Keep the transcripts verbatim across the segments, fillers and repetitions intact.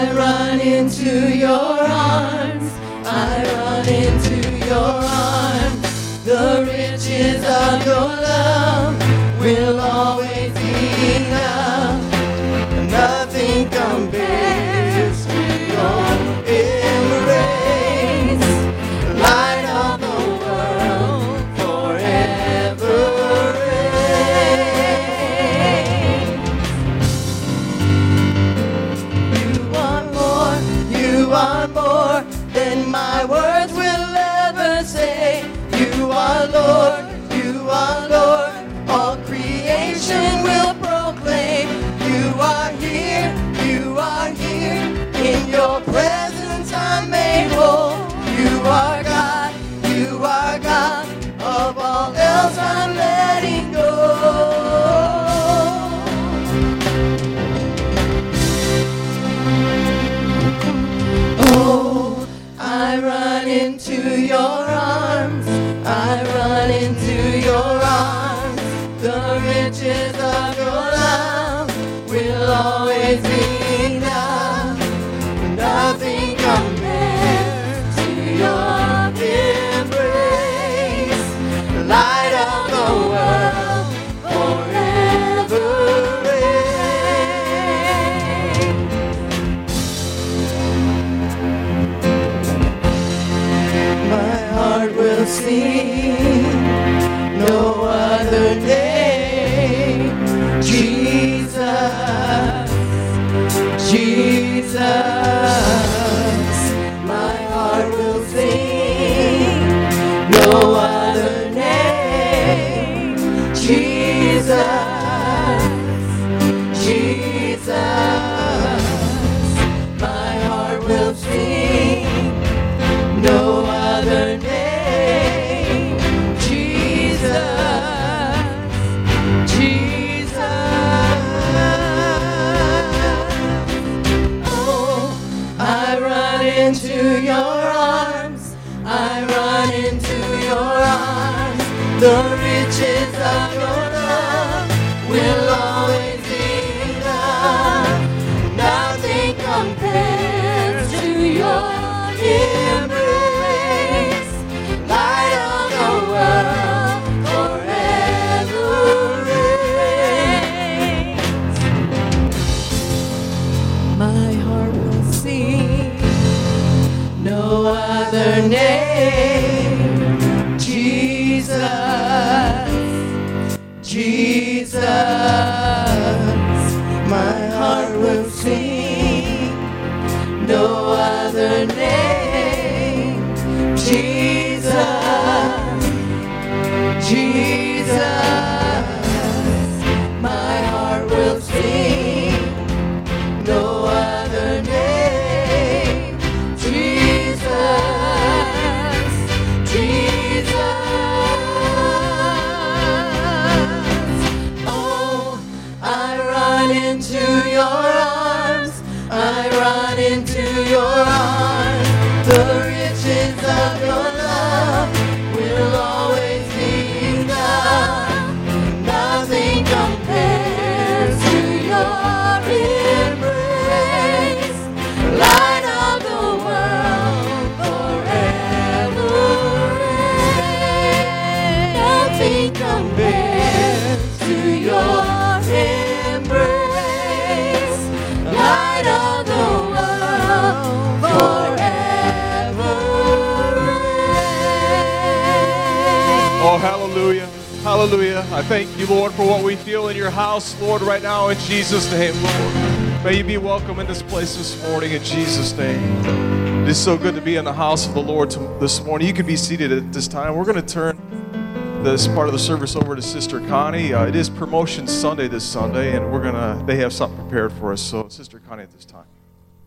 I run into your arms. I run into your arms. The riches of your love will always be enough. Nothing compares to your embrace. Light of the world forever reigns. You are more, you are more than my words will ever say. You are Lord, you are Lord, all creation will proclaim. You are here, you are here, in your presence I'm made whole. You are God, you are God, of all else I'm letting go. Oh, I run into your arms, I run into your arms. The riches of your love will always be enough. Nothing compares to your embrace. The light of the world forever reigns. My heart will sing no other name. Jesus, Jesus, my heart will sing no other name. Jesus, Jesus, my heart will sing no other name. Jesus, Jesus. Oh, I run into your arms, I run into your arms. The riches of your love will always be enough. Nothing compares to your embrace. Light of the world forever reigns. My heart will sing no other name. Jesus, Jesus, my heart will sing no other name. Jesus, Jesus, my heart will sing no other name. Jesus, Jesus. Oh, I run into your arms, I run into your arms. The riches of your love will always be enough. Nothing compares to your embrace. Light of the world forever reigns. Nothing compares to your embrace. Light of the world forever reigns. Oh, hallelujah. Hallelujah. I thank you, Lord, for what we feel in your house, Lord, right now in Jesus' name, Lord. May you be welcome in this place this morning in Jesus' name. It is so good to be in the house of the Lord this morning. You can be seated at this time. We're going to turn this part of the service over to Sister Connie. Uh, it is Promotion Sunday this Sunday, and we're going to, they have something prepared for us. So, Sister Connie at this time.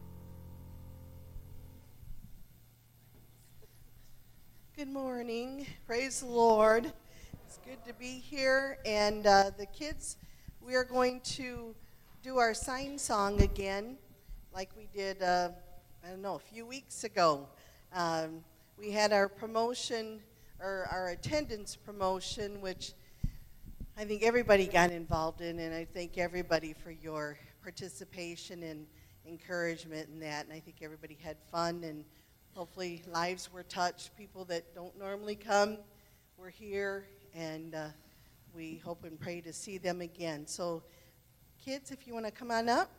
Good morning. Praise the Lord. It's good to be here. And uh, the kids, we are going to do our sign song again, like we did, uh, I don't know, a few weeks ago. Um, we had our promotion, or our attendance promotion, which I think everybody got involved in, and I thank everybody for your participation in, encouragement in that. And I think everybody had fun, and hopefully lives were touched. People that don't normally come were here, and uh, we hope and pray to see them again. So kids, if you want to come on up.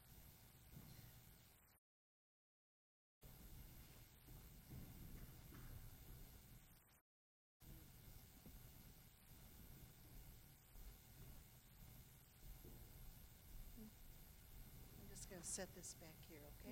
I'm just going to set this back here, okay?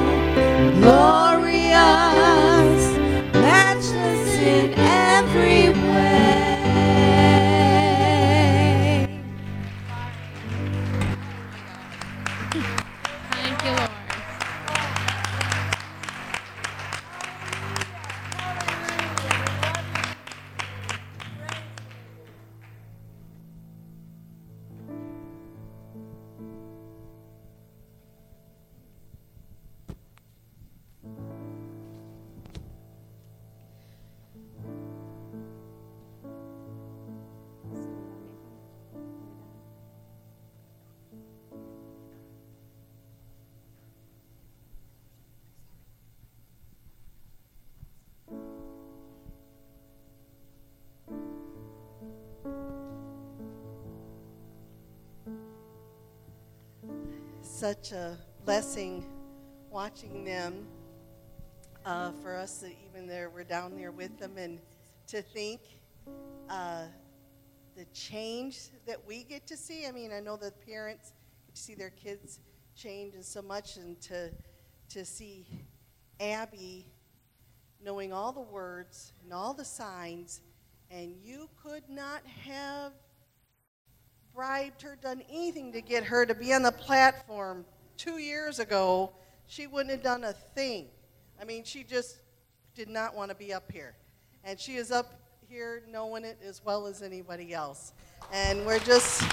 Glorious, matchless in every such a blessing watching them. Uh, for us, that even there, we're down there with them, and to think uh, the change that we get to see. I mean, I know that parents get to see their kids change and so much, and to to see Abby knowing all the words and all the signs, and you could not have bribed her, done anything to get her to be on the platform two years ago. She wouldn't have done a thing. I mean, she just did not want to be up here. And she is up here knowing it as well as anybody else. And we're just,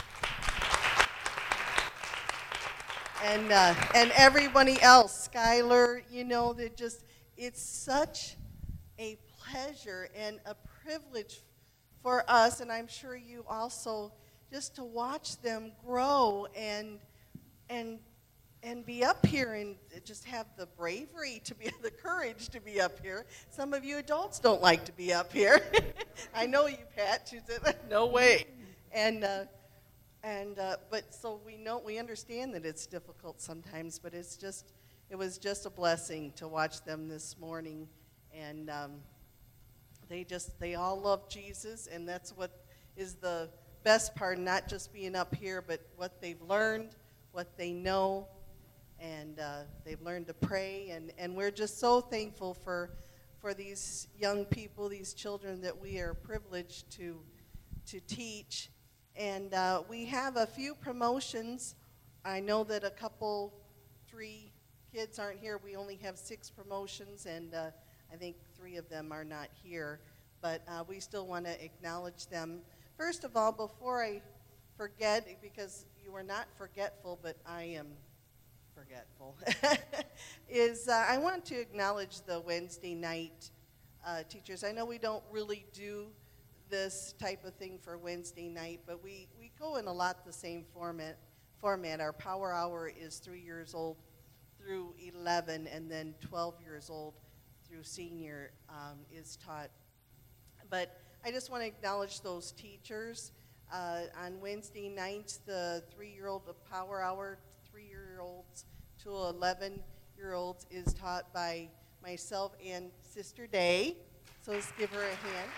and uh, and everybody else, Skylar, you know, that just, it's such a pleasure and a privilege for us, and I'm sure you also, just to watch them grow and and and be up here and just have the bravery to be, the courage to be up here. Some of you adults don't like to be up here. I know you, Pat. You said, no way. And uh, and uh, but so we know, we understand that it's difficult sometimes, but it's just, it was just a blessing to watch them this morning, and um, they just, they all love Jesus, and that's what is the best part, not just being up here, but what they've learned, what they know. And uh, they've learned to pray, and, and we're just so thankful for for these young people, these children that we are privileged to to teach. And uh, we have a few promotions. I know that a couple, three kids aren't here. We only have six promotions, and uh, I think three of them are not here. But uh, we still want to acknowledge them. First of all, before I forget, because you are not forgetful, but I am forgetful, is uh, I want to acknowledge the Wednesday night uh, teachers. I know we don't really do this type of thing for Wednesday night, but we, we go in a lot the same format. Format. Our power hour is three years old through eleven, and then twelve years old through senior um, is taught. But I just want to acknowledge those teachers. Uh, on Wednesday nights, the three-year-old power hour, three-year-olds to eleven-year-olds is taught by myself and Sister Day. So let's give her a hand.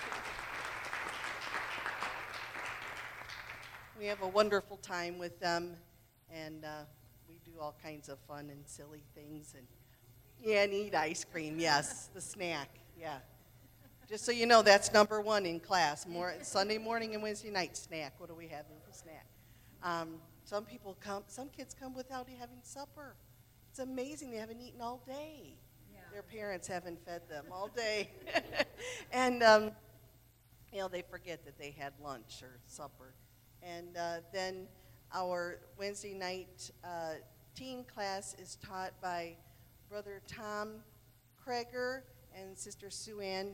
We have a wonderful time with them, and uh, we do all kinds of fun and silly things. And yeah, and eat ice cream, yes, the snack, yeah. Just so you know, that's number one in class. More Sunday morning and Wednesday night snack. What do we have for snack? Um, some people come, some kids come without having supper. It's amazing. They haven't eaten all day. Yeah. Their parents haven't fed them all day. And, um, you know, they forget that they had lunch or supper. And uh, then our Wednesday night uh, teen class is taught by Brother Tom Kreger and Sister Sue Ann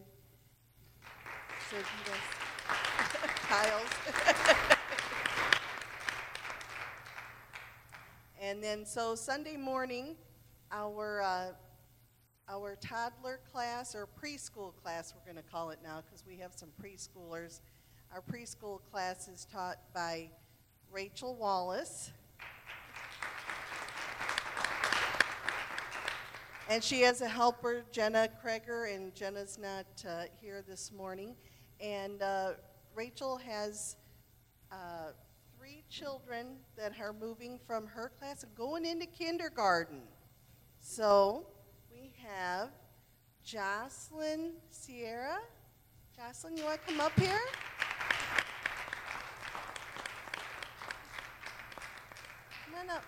Kyles. And then so Sunday morning, our uh, our toddler class, or preschool class, we're going to call it now because we have some preschoolers. Our preschool class is taught by Rachel Wallace. And she has a helper, Jenna Kreger, and Jenna's not uh, here this morning. And uh, Rachel has uh, three children that are moving from her class and going into kindergarten. So we have Jocelyn Sierra. Jocelyn, you want to come up here? Come on up.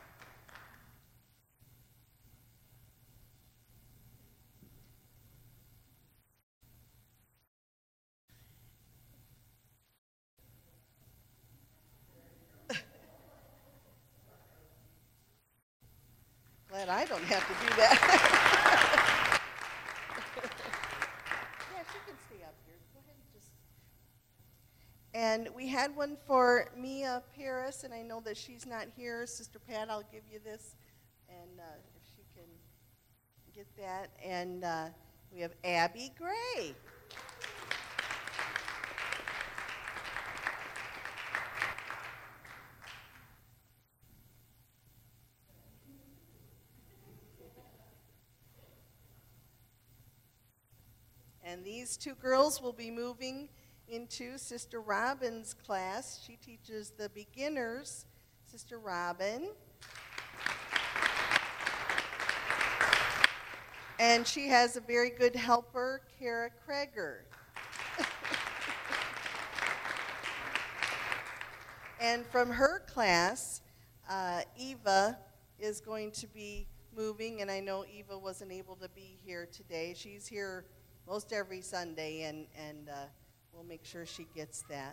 Glad I don't have to do that. Yeah, she can stay up here. Go ahead and just. And we had one for Mia Paris, and I know that she's not here. Sister Pat, I'll give you this, and uh, if she can get that. And uh, we have Abby Gray. And these two girls will be moving into Sister Robin's class. She teaches the beginners, Sister Robin. And she has a very good helper, Kara Kreger. And from her class, uh, Eva is going to be moving, and I know Eva wasn't able to be here today. She's here most every Sunday, and, and uh, we'll make sure she gets that.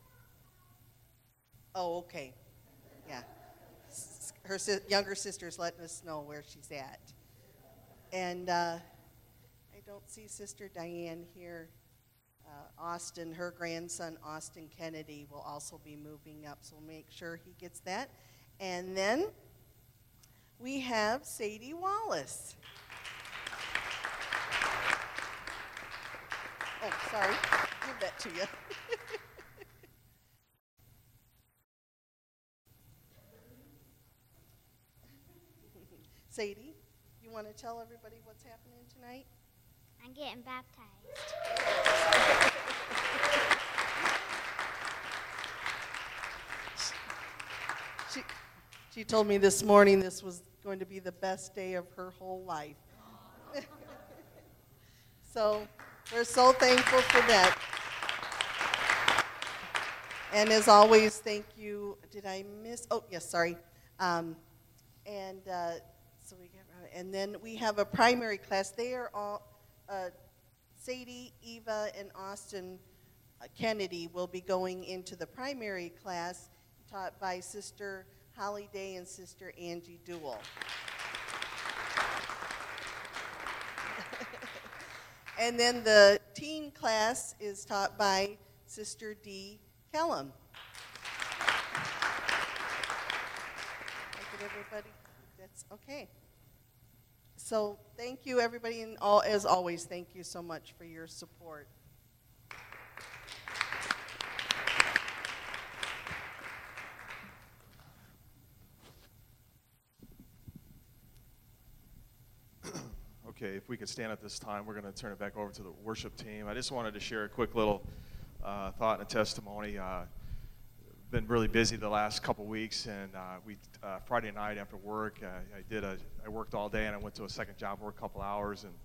Oh, okay. Yeah. Her si- younger sister's letting us know where she's at. And uh, I don't see Sister Diane here. Uh, Austin, her grandson, Austin Kennedy, will also be moving up, so make sure he gets that. And then we have Sadie Wallace. Oh, sorry. Give that to you. Sadie, you want to tell everybody what's happening tonight? I'm getting baptized. She, she told me this morning this was going to be the best day of her whole life. So we're so thankful for that. And as always, thank you. Did I miss? Oh, yes, sorry. Um, and uh, so we get, and then we have a primary class. They are all, uh, Sadie, Eva, and Austin uh, Kennedy will be going into the primary class taught by Sister Holly Day and Sister Angie Duell. And then the teen class is taught by Sister Dee Kellum. Look at everybody. That's okay. So thank you, everybody, and all, as always, thank you so much for your support. Okay, if we could stand at this time, we're going to turn it back over to the worship team. I just wanted to share a quick little uh, thought and a testimony. Uh, been really busy the last couple weeks, and uh, we uh, Friday night after work, uh, I did a I worked all day, and I went to a second job for a couple hours, and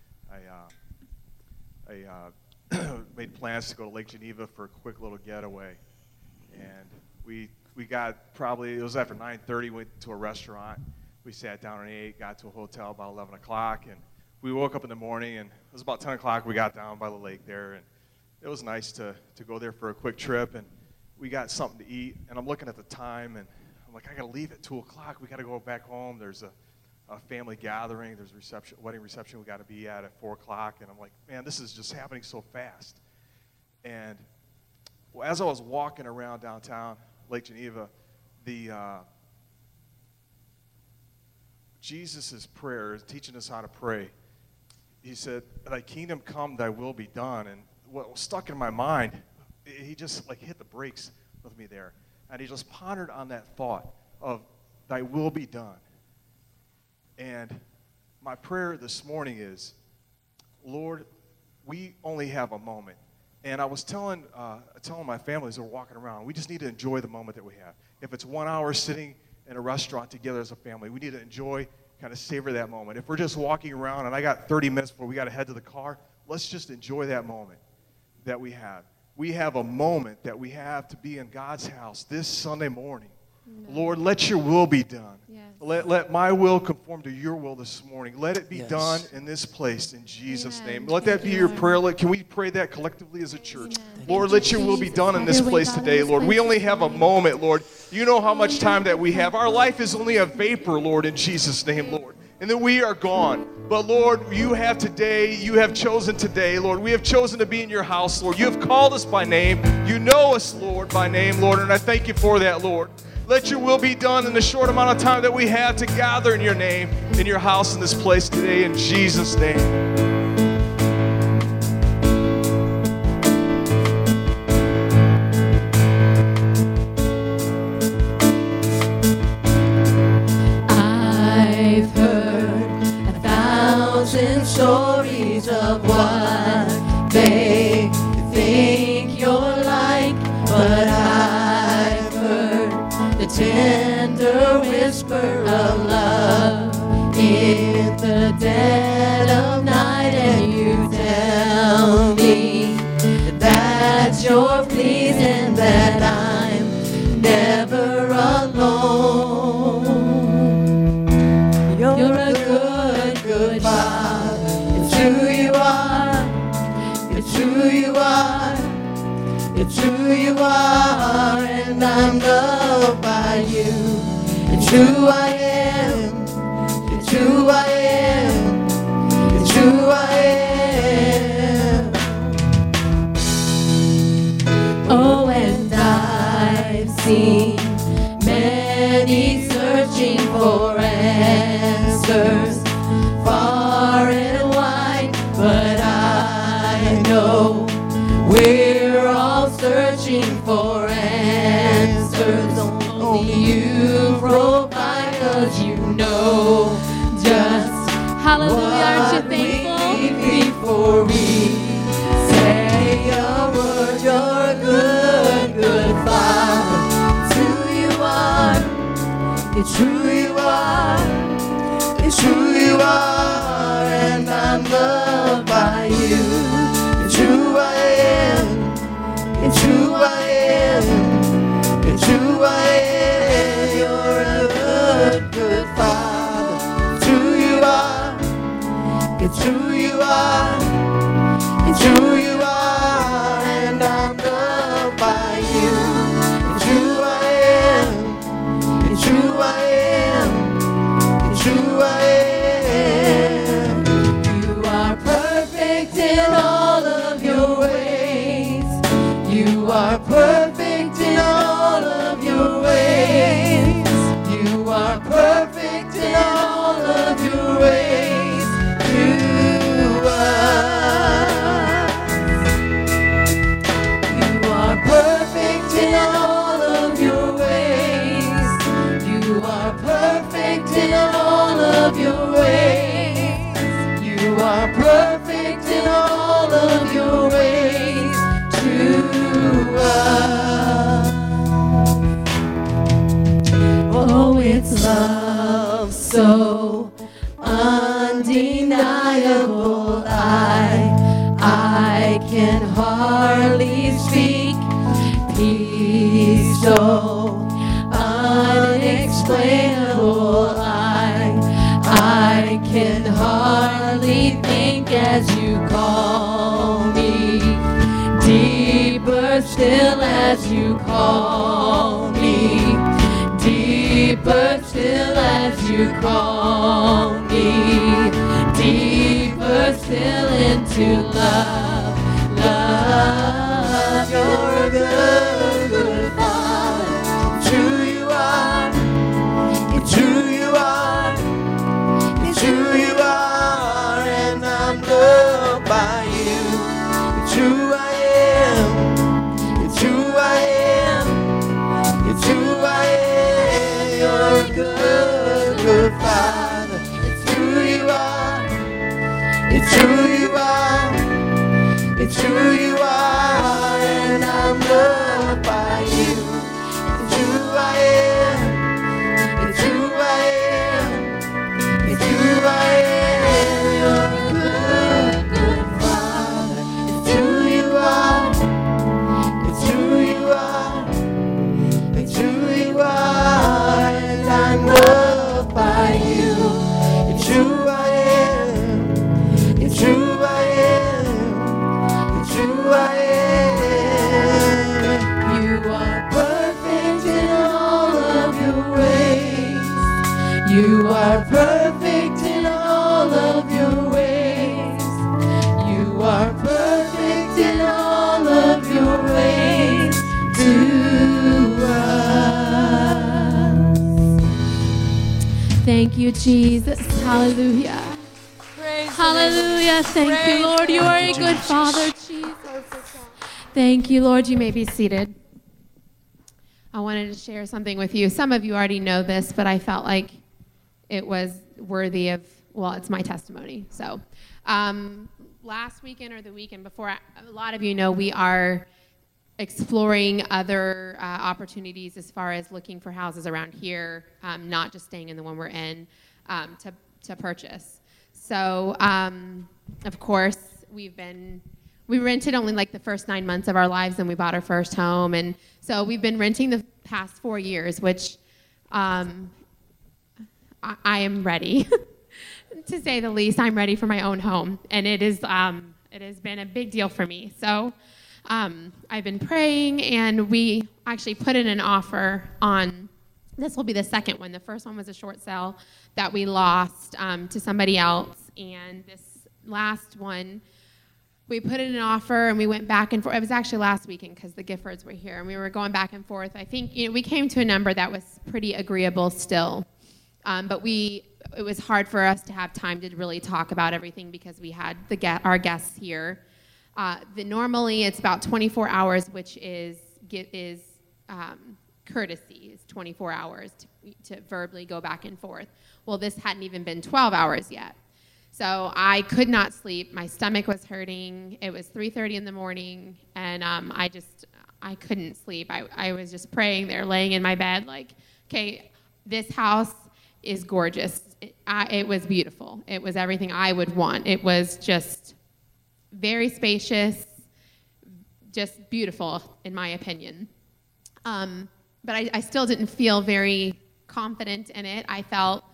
I uh, I uh, made plans to go to Lake Geneva for a quick little getaway, and we we got probably it was after nine thirty. Went to a restaurant. We sat down and ate, got to a hotel about eleven o'clock, and we woke up in the morning, and it was about ten o'clock. We got down by the lake there, and it was nice to, to go there for a quick trip, and we got something to eat, and I'm looking at the time, and I'm like, I got to leave at two o'clock. We got to go back home. There's a, a family gathering. There's a reception, wedding reception we got to be at at four o'clock, and I'm like, man, this is just happening so fast. And well, as I was walking around downtown Lake Geneva, the uh, Jesus' prayer, teaching us how to pray. He said, thy kingdom come, thy will be done. And what was stuck in my mind, he just like hit the brakes with me there. And he just pondered on that thought of thy will be done. And my prayer this morning is, Lord, we only have a moment. And I was telling uh, telling my family as we're walking around, we just need to enjoy the moment that we have. If it's one hour sitting in a restaurant together as a family, we need to enjoy, kind of savor that moment. If we're just walking around and I got thirty minutes before we got to head to the car, let's just enjoy that moment that we have. We have a moment that we have to be in God's house this Sunday morning. Amen. Lord, let your will be done. Yes. Let, let my will conform to your will this morning. Let it be yes. done in this place in Jesus' Amen. Name. Let Thank that be you, your Lord. Prayer. Let, can we pray that collectively as a church? Amen. Lord, let your will be done in this place today, Lord. We only have a moment, Lord. You know how much time that we have. Our life is only a vapor, Lord, in Jesus' name, Lord. And then we are gone. But Lord, you have today, you have chosen today, Lord. We have chosen to be in your house, Lord. You have called us by name. You know us, Lord, by name, Lord. And I thank you for that, Lord. Let your will be done in the short amount of time that we have to gather in your name, in your house, in this place today, in Jesus' name. I've heard a thousand stories of what but I've heard the tender whisper of love in the dead of night, and you tell me that you're pleased and that I'm never alone. You're a good, good Father. It's who you are. It's who you are. It's who you are, and I'm loved by you. It's who I am. It's who I am. It's who I am. Oh, and I've seen many searching for answers far and wide, but I know we're all searching for answers. Only you provide, 'cause you know just Hallelujah, aren't you what we thankful? need before we say a word. You're a good, good Father. It's who you are. It's who you are. It's who you are, and I'm loved by you. It's who I am. It's who I am. It's who I am. You're a good, good Father. It's who you are. It's who you are. It's who you are, and I'm loved by you. It's who I am. It's who I am. It's who I am. You are perfect in all of your ways. You are perfect in all of your ways. You are perfect in all of your ways to us. You are perfect in all of your ways. You are perfect in all of your ways. You are perfect in all of your ways to us. Oh, it's love so undeniable. I, I can hardly speak. Peace so unexplainable. I, I can hardly think as you call me. Deeper still as you call me. Deeper still as you call me. Deeper still into love. Love, you're a good, good Father. It's who you are. It's who you are. It's who you are, and I'm loved by you. It's who I am. It's who I am. It's who I am. You're a good, good Father. It's who you are. It's who you are. It's who you are, and I'm loved by you. It's who I am. It's who I am. It's who I am. You're a good, good Father. It's who you are. It's who you are. It's who you are, and I'm loved by you. It's who I am. It's who I am. It's who I am. You are perfect in all of your ways. You are perfect in all of your ways. You are perfect in all of your ways to us. Thank you, Jesus. Hallelujah. Hallelujah. Thank you, Lord. You are a good Father, Jesus. Thank you, Lord. You may be seated. I wanted to share something with you. Some of you already know this, but I felt like it was worthy of, well, it's my testimony. So um, last weekend or the weekend before, a lot of you know we are exploring other uh, opportunities as far as looking for houses around here, um, not just staying in the one we're in, um, to, to purchase. So, um, of course, we've been, we rented only like the first nine months of our lives, and we bought our first home. And so we've been renting the past four years, which um, I, I am ready, to say the least. I'm ready for my own home. And it is, um, it has been a big deal for me. So um, I've been praying, and we actually put in an offer on, this will be the second one. The first one was a short sale that we lost um, to somebody else. And this last one, we put in an offer, and we went back and forth. It was actually last weekend because the Giffords were here, and we were going back and forth. I think, you know, we came to a number that was pretty agreeable still. Um, but we, it was hard for us to have time to really talk about everything because we had the our guests here. Uh, the, normally, it's about twenty-four hours, which is is um, courtesy, is twenty-four hours to, to verbally go back and forth. Well, this hadn't even been twelve hours yet. So I could not sleep. My stomach was hurting. It was three thirty in the morning, and um, I just, I couldn't sleep. I, I was just praying there, laying in my bed like, okay, this house is gorgeous. It, I, it was beautiful. It was everything I would want. It was just very spacious, just beautiful, in my opinion. Um, but I, I still didn't feel very confident in it. I felt,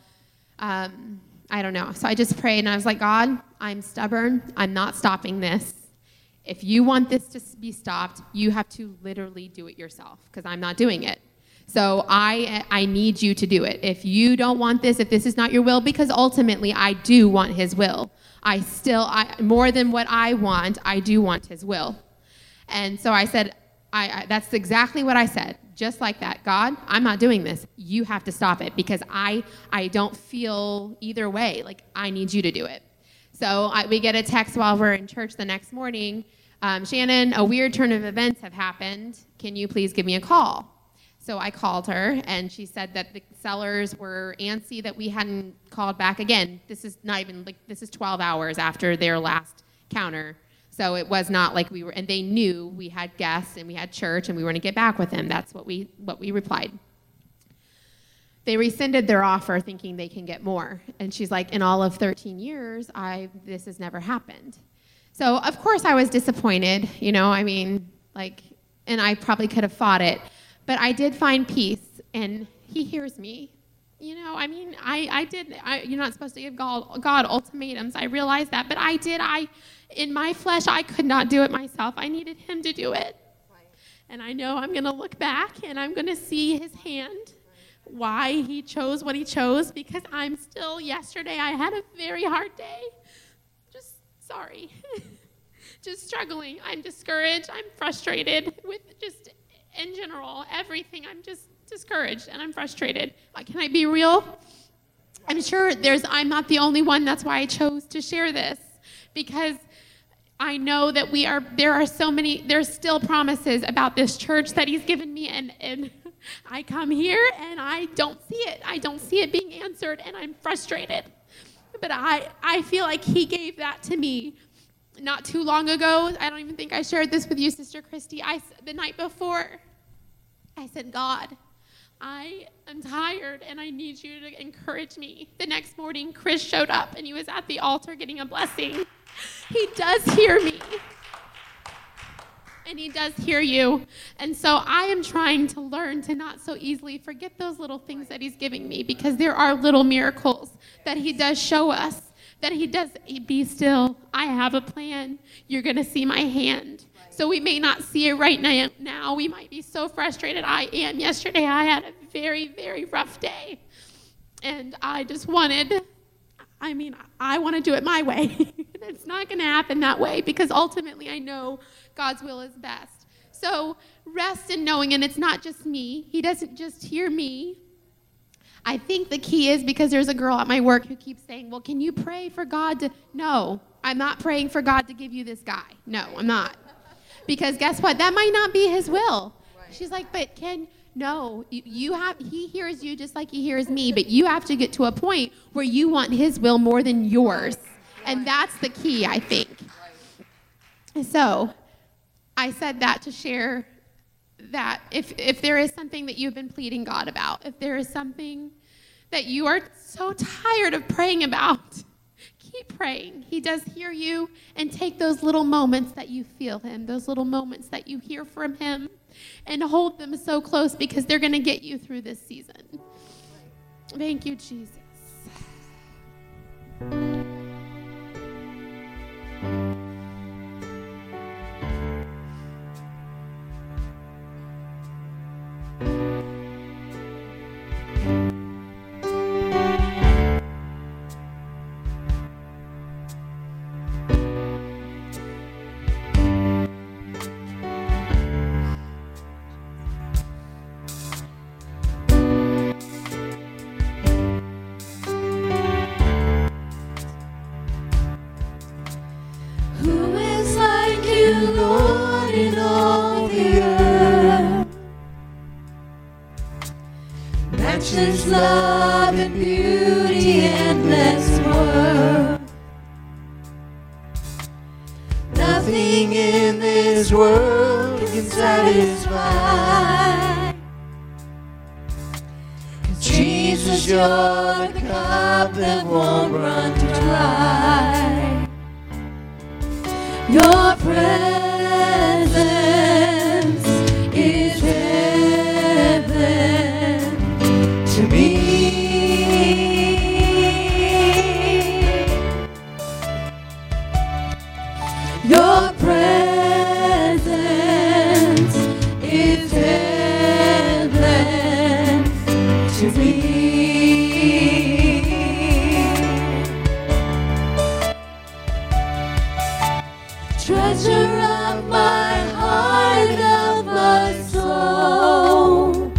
um, I don't know. So I just prayed, and I was like, God, I'm stubborn. I'm not stopping this. If you want this to be stopped, you have to literally do it yourself, because I'm not doing it. So I I need you to do it. If you don't want this, if this is not your will, because ultimately I do want his will. I still, I, more than what I want, I do want his will. And so I said, I, I that's exactly what I said. Just like that. God, I'm not doing this. You have to stop it, because I I don't feel either way. Like, I need you to do it. So I, we get a text while we're in church the next morning. Um, Shannon, a weird turn of events have happened. Can you please give me a call? So I called her, and she said that the sellers were antsy that we hadn't called back. Again, this is not even, like, this is twelve hours after their last counter. So it was not like we were, and they knew we had guests and we had church and we were going to get back with them. That's what we what we replied. They rescinded their offer thinking they can get more. And she's like, in all of thirteen years, I this has never happened. So, of course, I was disappointed, you know, I mean, like, and I probably could have fought it. But I did find peace, and he hears me. You know, I mean, I, I did, I, you're not supposed to give God, God ultimatums. I realized that. But I did, I, in my flesh, I could not do it myself. I needed him to do it. Right. And I know I'm going to look back, and I'm going to see his hand, why he chose what he chose, because I'm still, yesterday, I had a very hard day. Just sorry. Just struggling. I'm discouraged. I'm frustrated with just, in general, everything. I'm just discouraged, and I'm frustrated. Can I be real? I'm sure there's, I'm not the only one. That's why I chose to share this, because I know that we are, there are so many, there's still promises about this church that he's given me, and, and I come here and I don't see it. I don't see it being answered, and I'm frustrated. But I, I feel like he gave that to me not too long ago. I don't even think I shared this with you, Sister Christy. I, the night before, I said, God, I am tired, and I need you to encourage me. The next morning, Chris showed up, and he was at the altar getting a blessing. He does hear me, and he does hear you. And so I am trying to learn to not so easily forget those little things that he's giving me, because there are little miracles that he does show us, that he does, be still. I have a plan. You're going to see my hand. So we may not see it right now. Now we might be so frustrated. I am. Yesterday I had a very, very rough day. And I just wanted, I mean, I want to do it my way. It's not going to happen that way, because ultimately I know God's will is best. So rest in knowing, and it's not just me. He doesn't just hear me. I think the key is, because there's a girl at my work who keeps saying, well, can you pray for God to, no, I'm not praying for God to give you this guy. No, I'm not. Because guess what? That might not be his will. Right. She's like, but can, no, you, you have, he hears you just like he hears me, but you have to get to a point where you want his will more than yours. Right. And that's the key, I think. Right. So I said that to share that if, if there is something that you've been pleading God about, if there is something that you are so tired of praying about, keep praying. He does hear you, and take those little moments that you feel him, those little moments that you hear from him, and hold them so close, because they're going to get you through this season. Thank you, Jesus. Matchless love and beauty, endless world. Nothing in this world can satisfy. Jesus, you're the cup that won't run dry. Your presence is heaven to me. Your presence is heaven to me. Treasure of my heart, of my soul.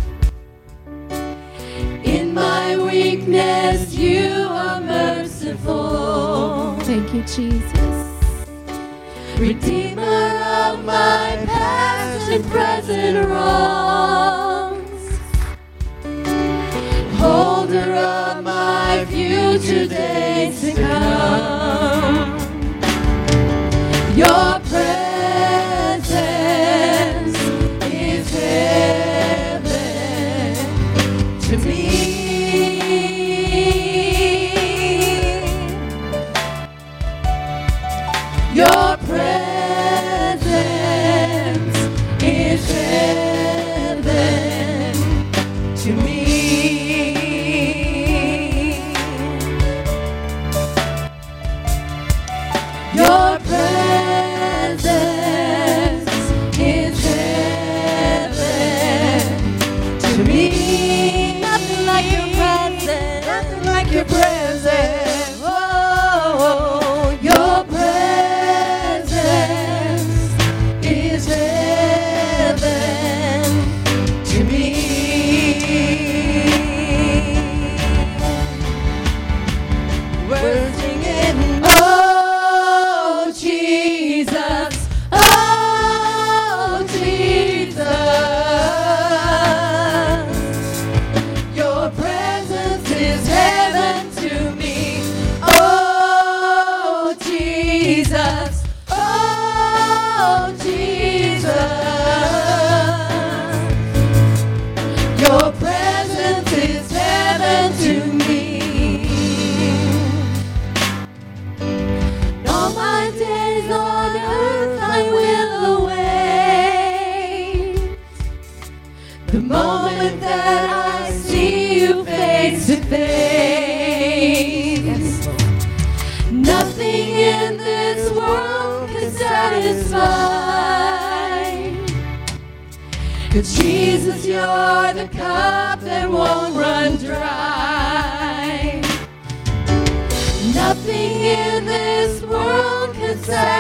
In my weakness, you are merciful. Thank you, Jesus. Redeemer of my past and present wrongs. Holder of my future days to come. Your presence is heaven to me. Your presence is heaven to me. Your presence is heaven to me. Nothing like your presence, nothing like your presence. Oh, your presence is heaven to me. We're singing, oh Jesus, oh Jesus. Your presence is heaven to me. Oh Jesus, oh Jesus. Your presence is heaven to me. All my days on earth I will await the moment that I see you face to face. Nothing in this world can satisfy. 'Cause Jesus, you're the cup that won't run dry. Nothing in this world can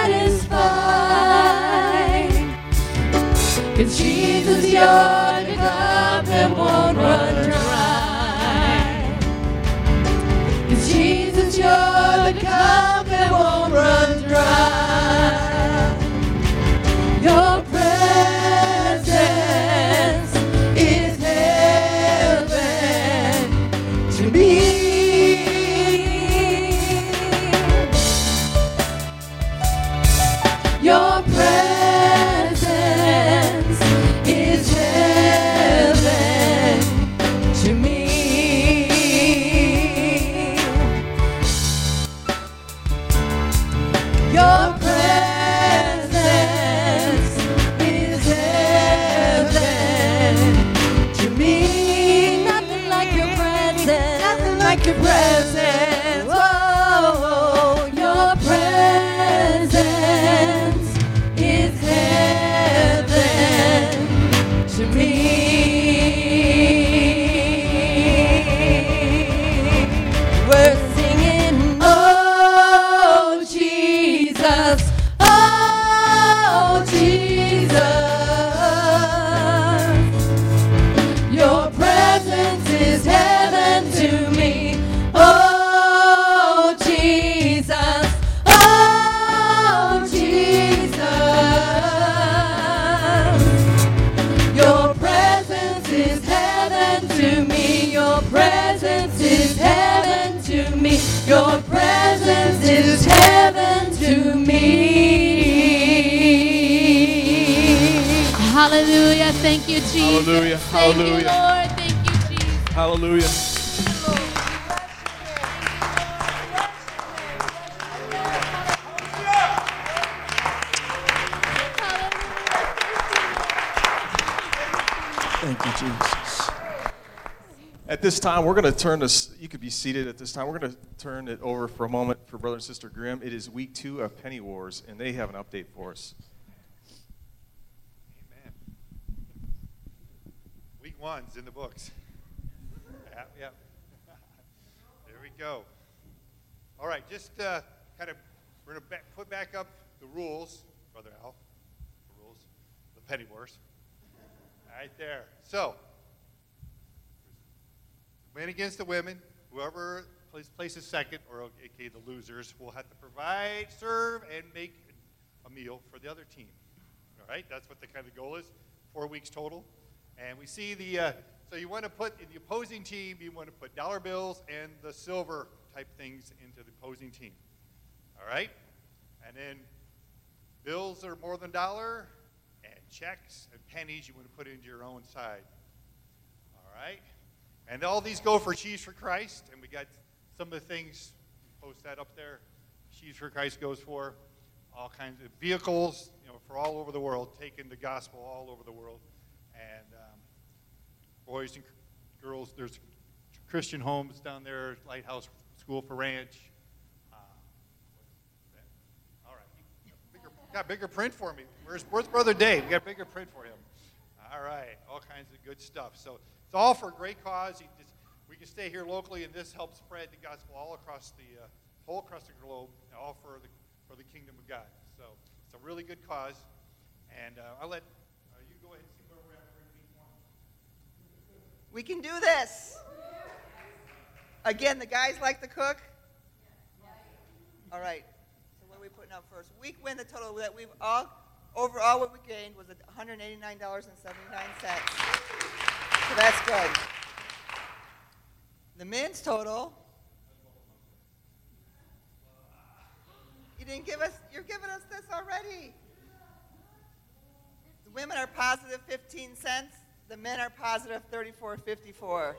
satisfy. 'Cause Jesus, you're the cup that won't run dry. 'Cause Jesus, you're the cup that won't run dry. Your presence is heaven to me. Your presence like your presence. Whoa, your presence is heaven to me. We're singing, oh Jesus, oh Jesus, your presence is heaven to me. Oh Jesus, oh Jesus, your presence is heaven to me. Your presence is heaven to me. Your presence is heaven to me. Hallelujah. Thank you, Jesus. Hallelujah. Thank you, Hallelujah. Lord. Thank you, Jesus. Hallelujah. Thank you, Jesus. At this time, we're going to turn this, you could be seated at this time. We're going to turn it over for a moment for Brother and Sister Grimm. It is week two of Penny Wars, and they have an update for us. Amen. Week one's in the books. Yeah, yeah. There we go. All right, just uh, kind of, we're going to back, put back up the rules, Brother Al, the rules, the Penny Wars. Right there. So, men against the women, whoever places, places second, or aka the losers, will have to provide, serve, and make a meal for the other team. All right, that's what the kind of goal is. Four weeks total, and we see the. Uh, so you want to put in the opposing team, you want to put dollar bills and the silver type things into the opposing team. All right, and then bills are more than dollar, and checks and pennies you want to put into your own side. All right. And all these go for Sheaves for Christ, and we got some of the things, post that up there. Sheaves for Christ goes for all kinds of vehicles, you know, for all over the world, taking the gospel all over the world. And um, boys and girls, there's Christian homes down there, Lighthouse School for Ranch. Uh, all right, bigger, got bigger print for me. Where's, where's Brother Dave? We got bigger print for him. All right, all kinds of good stuff. So it's all for a great cause. Just, we can stay here locally, and this helps spread the gospel all across the uh, whole across the globe, all for the for the kingdom of God. So it's a really good cause, and uh, I'll let uh, you go ahead and see where we're at for week one. We can do this. Again, the guys like to cook. All right. So what are we putting up first? Week win, the total that we've all overall what we gained was one hundred eighty-nine dollars and seventy-nine cents. So that's good. The men's total. You didn't give us, you're giving us this already. The women are positive fifteen cents. The men are positive thirty-four fifty-four.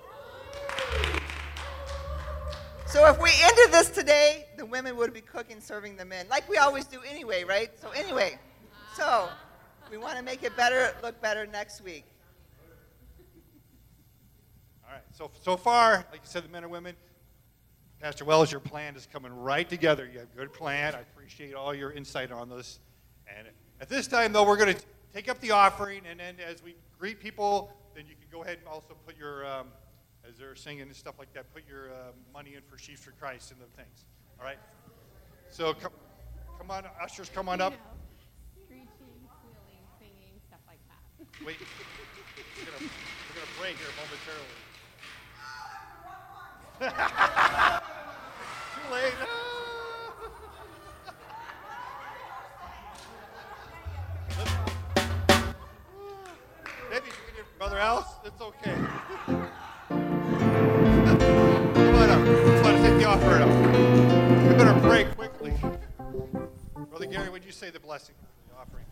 So if we ended this today, the women would be cooking, serving the men, like we always do anyway, right? So anyway, so we want to make it better, look better next week. All right. So so far, like you said, the men and women, Pastor Wells, your plan is coming right together. You have a good plan. I appreciate all your insight on this. And at this time, though, we're going to take up the offering, and then as we greet people, then you can go ahead and also put your, um, as they're singing and stuff like that, put your uh, money in for Sheaves for Christ and the things. All right? So come, come on, ushers, come on up. Screeching, squealing, singing, stuff like that. Wait, we're going we're gonna break here momentarily. Too late. Maybe you can get Brother Alice. It's okay. Come on up. Come on, take the offering up. We better pray quickly. Brother Gary, would you say the blessing for the offering?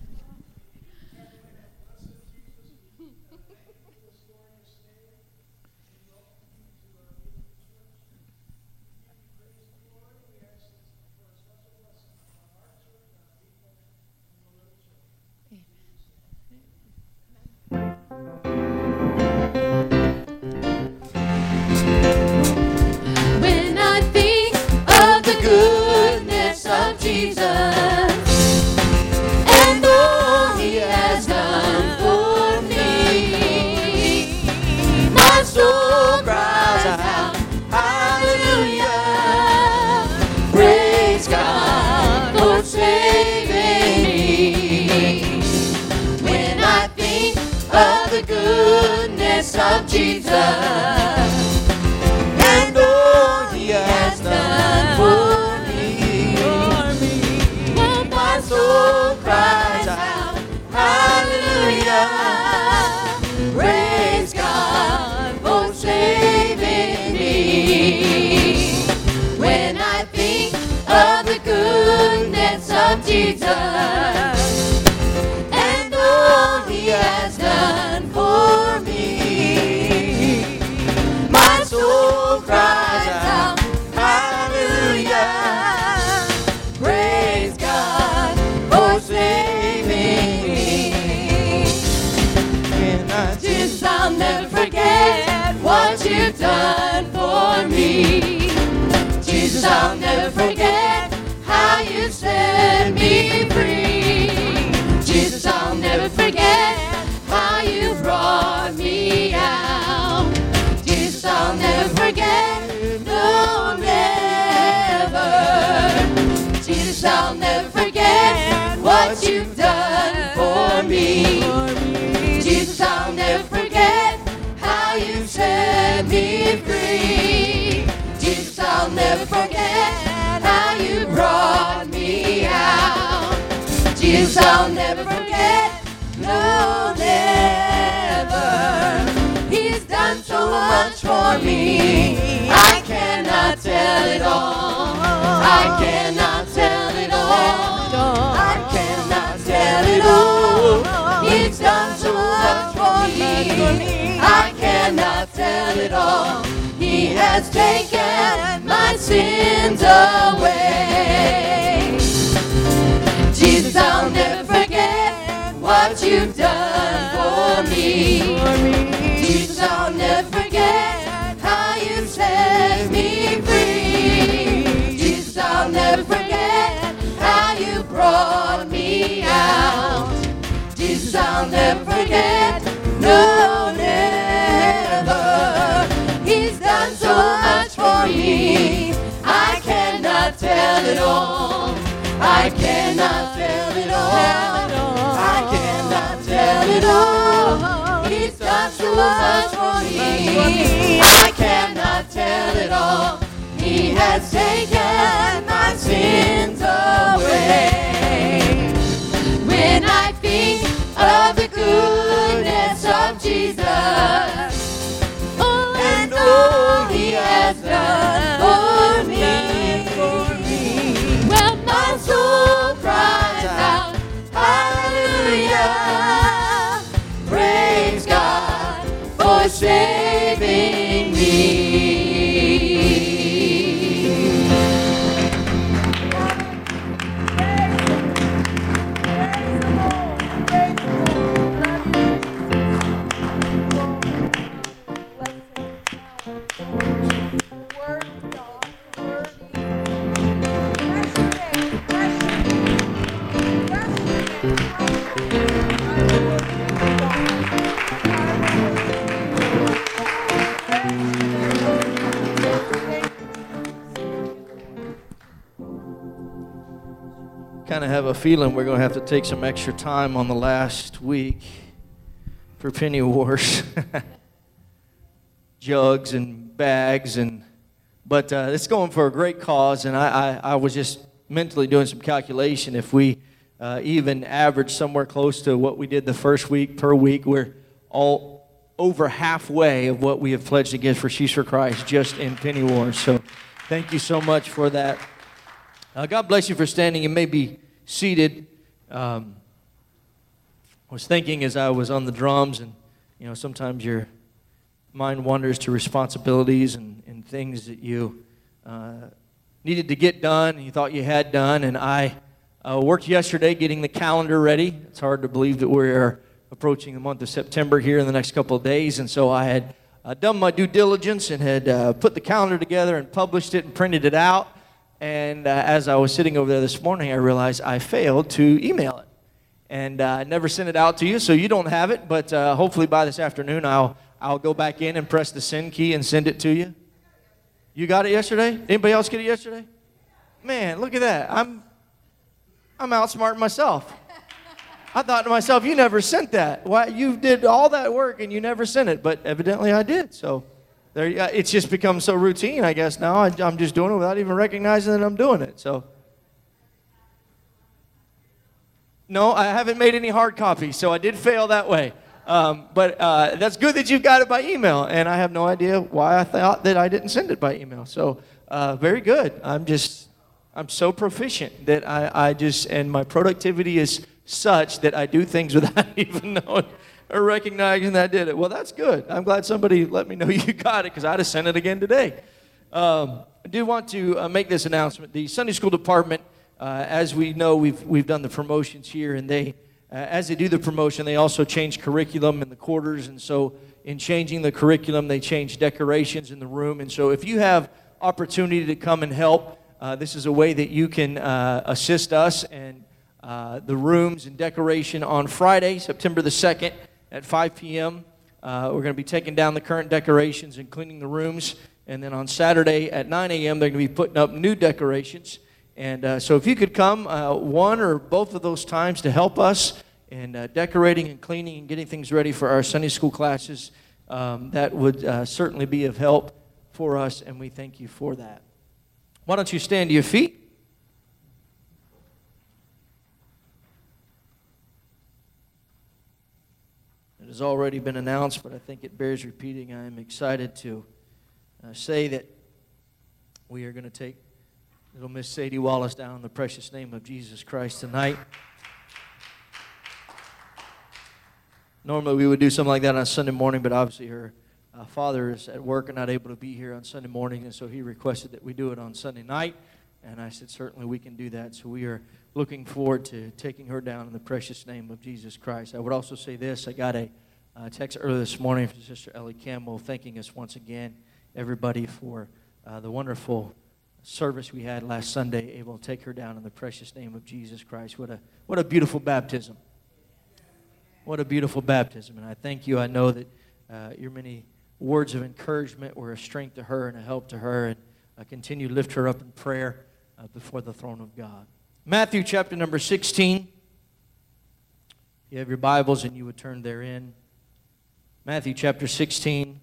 goodness of Jesus and all He has done for me. Well, my soul cries out, hallelujah, praise God for saving me. When I think of the goodness of Jesus and all He has done for me, my soul cries out, hallelujah, praise God for saving me. And I just, I'll never forget what You've done for me. Jesus, I'll never forget how You set me free. Jesus, I'll never forget how You brought me out. Jesus, I'll never forget, no, never. Jesus, I'll never forget what You've done for me. Jesus, I'll never forget how You set me free. Jesus, I'll never forget how You brought me out. Jesus, I'll never forget, no, never. He's done so much for me, I cannot tell it all. I cannot tell it all. I cannot tell it all. He's done so much for me, I cannot tell it all. He has taken my sins away. Jesus, I'll never forget what You've done for me. Jesus, I'll never forget how You set me free. Jesus, I'll never forget how You brought me out. Jesus, I'll never forget, no, never. He's done so much for me, I cannot tell it all. I cannot tell it all. I cannot tell it all. He's done so much for me, I cannot tell it all. He has taken my sins away. When I think of the goodness of Jesus and all He has done for me, well, my soul cries out, hallelujah, praise God for saving me. Kind of have a feeling we're going to have to take some extra time on the last week for penny wars, jugs and bags, and but uh, it's going for a great cause. And I, I, I was just mentally doing some calculation. If we uh, even average somewhere close to what we did the first week per week, we're all over halfway of what we have pledged to give for She's for Christ just in penny wars. So thank you so much for that. Uh, God bless you for standing. You may be seated. Um, I was thinking as I was on the drums, and you know, sometimes your mind wanders to responsibilities and, and things that you uh, needed to get done and you thought you had done. And I uh, worked yesterday getting the calendar ready. It's hard to believe that we're approaching the month of September here in the next couple of days. And so I had uh, done my due diligence and had uh, put the calendar together and published it and printed it out. And uh, as I was sitting over there this morning, I realized I failed to email it. And uh, I never sent it out to you, so you don't have it. But uh, hopefully by this afternoon, I'll I'll go back in and press the send key and send it to you. You got it yesterday? Anybody else get it yesterday? Man, look at that. I'm I'm outsmarting myself. I thought to myself, you never sent that. Why, you did all that work and you never sent it. But evidently I did. So there, you go. It's just become so routine, I guess, now. I, I'm just doing it without even recognizing that I'm doing it. So, no, I haven't made any hard copies, so I did fail that way. Um, but uh, that's good that you've got it by email. And I have no idea why I thought that I didn't send it by email. So uh, very good. I'm just, I'm so proficient that I, I just, and my productivity is such that I do things without even knowing or recognizing that I did it. Well, that's good. I'm glad somebody let me know you got it, because I'd have sent it again today. Um, I do want to uh, make this announcement. The Sunday school department, uh, as we know, we've we've done the promotions here, and they, uh, as they do the promotion, they also change curriculum in the quarters, and so in changing the curriculum, they change decorations in the room. And so if you have opportunity to come and help, uh, this is a way that you can uh, assist us and Uh, the rooms and decoration on Friday, September the second at five p.m. Uh, we're going to be taking down the current decorations and cleaning the rooms. And then on Saturday at nine a.m., they're going to be putting up new decorations. And uh, so if you could come uh, one or both of those times to help us in uh, decorating and cleaning and getting things ready for our Sunday school classes, um, that would uh, certainly be of help for us, and we thank you for that. Why don't you stand to your feet? It has already been announced, but I think it bears repeating. I am excited to uh, say that we are going to take little Miss Sadie Wallace down in the precious name of Jesus Christ tonight. Normally we would do something like that on Sunday morning, but obviously her uh, father is at work and not able to be here on Sunday morning, and so he requested that we do it on Sunday night. And I said, certainly we can do that. So we are looking forward to taking her down in the precious name of Jesus Christ. I would also say this. I got a uh, text earlier this morning from Sister Ellie Campbell thanking us once again, everybody, for uh, the wonderful service we had last Sunday, able to take her down in the precious name of Jesus Christ. What a, what a beautiful baptism. What a beautiful baptism. And I thank you. I know that uh, your many words of encouragement were a strength to her and a help to her. And I continue to lift her up in prayer Uh, before the throne of God. Matthew chapter number sixteen. You have your Bibles and you would turn therein. Matthew chapter sixteen.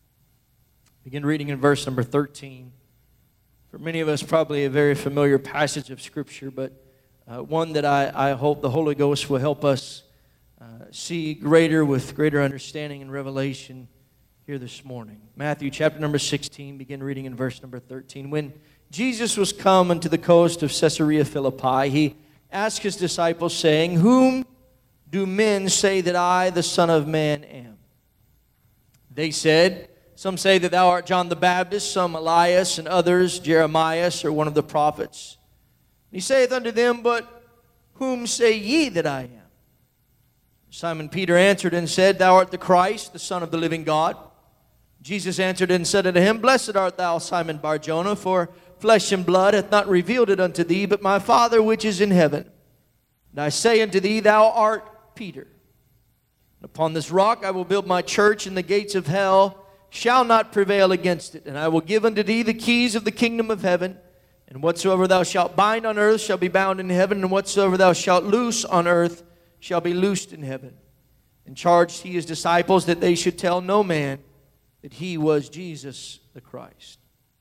Begin reading in verse number thirteen. For many of us, probably a very familiar passage of Scripture, but uh, one that I, I hope the Holy Ghost will help us uh, see greater with greater understanding and revelation here this morning. Matthew chapter number sixteen. Begin reading in verse number thirteen. When Jesus was come unto the coast of Caesarea Philippi, he asked his disciples, saying, Whom do men say that I, the Son of Man, am? They said, Some say that thou art John the Baptist, some Elias, and others Jeremiah, or one of the prophets. And he saith unto them, But whom say ye that I am? Simon Peter answered and said, Thou art the Christ, the Son of the living God. Jesus answered and said unto him, Blessed art thou, Simon Bar-Jonah, for flesh and blood hath not revealed it unto thee, but my Father which is in heaven. And I say unto thee, Thou art Peter. And upon this rock I will build my church, and the gates of hell shall not prevail against it. And I will give unto thee the keys of the kingdom of heaven. And whatsoever thou shalt bind on earth shall be bound in heaven, and whatsoever thou shalt loose on earth shall be loosed in heaven. And charged he his disciples that they should tell no man that he was Jesus the Christ.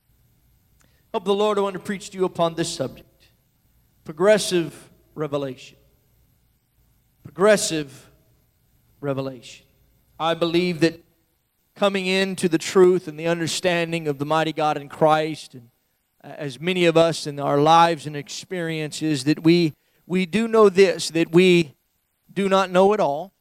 Help the Lord, I want to preach to you upon this subject. Progressive revelation. Progressive revelation. I believe that coming into the truth and the understanding of the mighty God in Christ, and as many of us in our lives and experiences, that we, we do know this, that we do not know it all.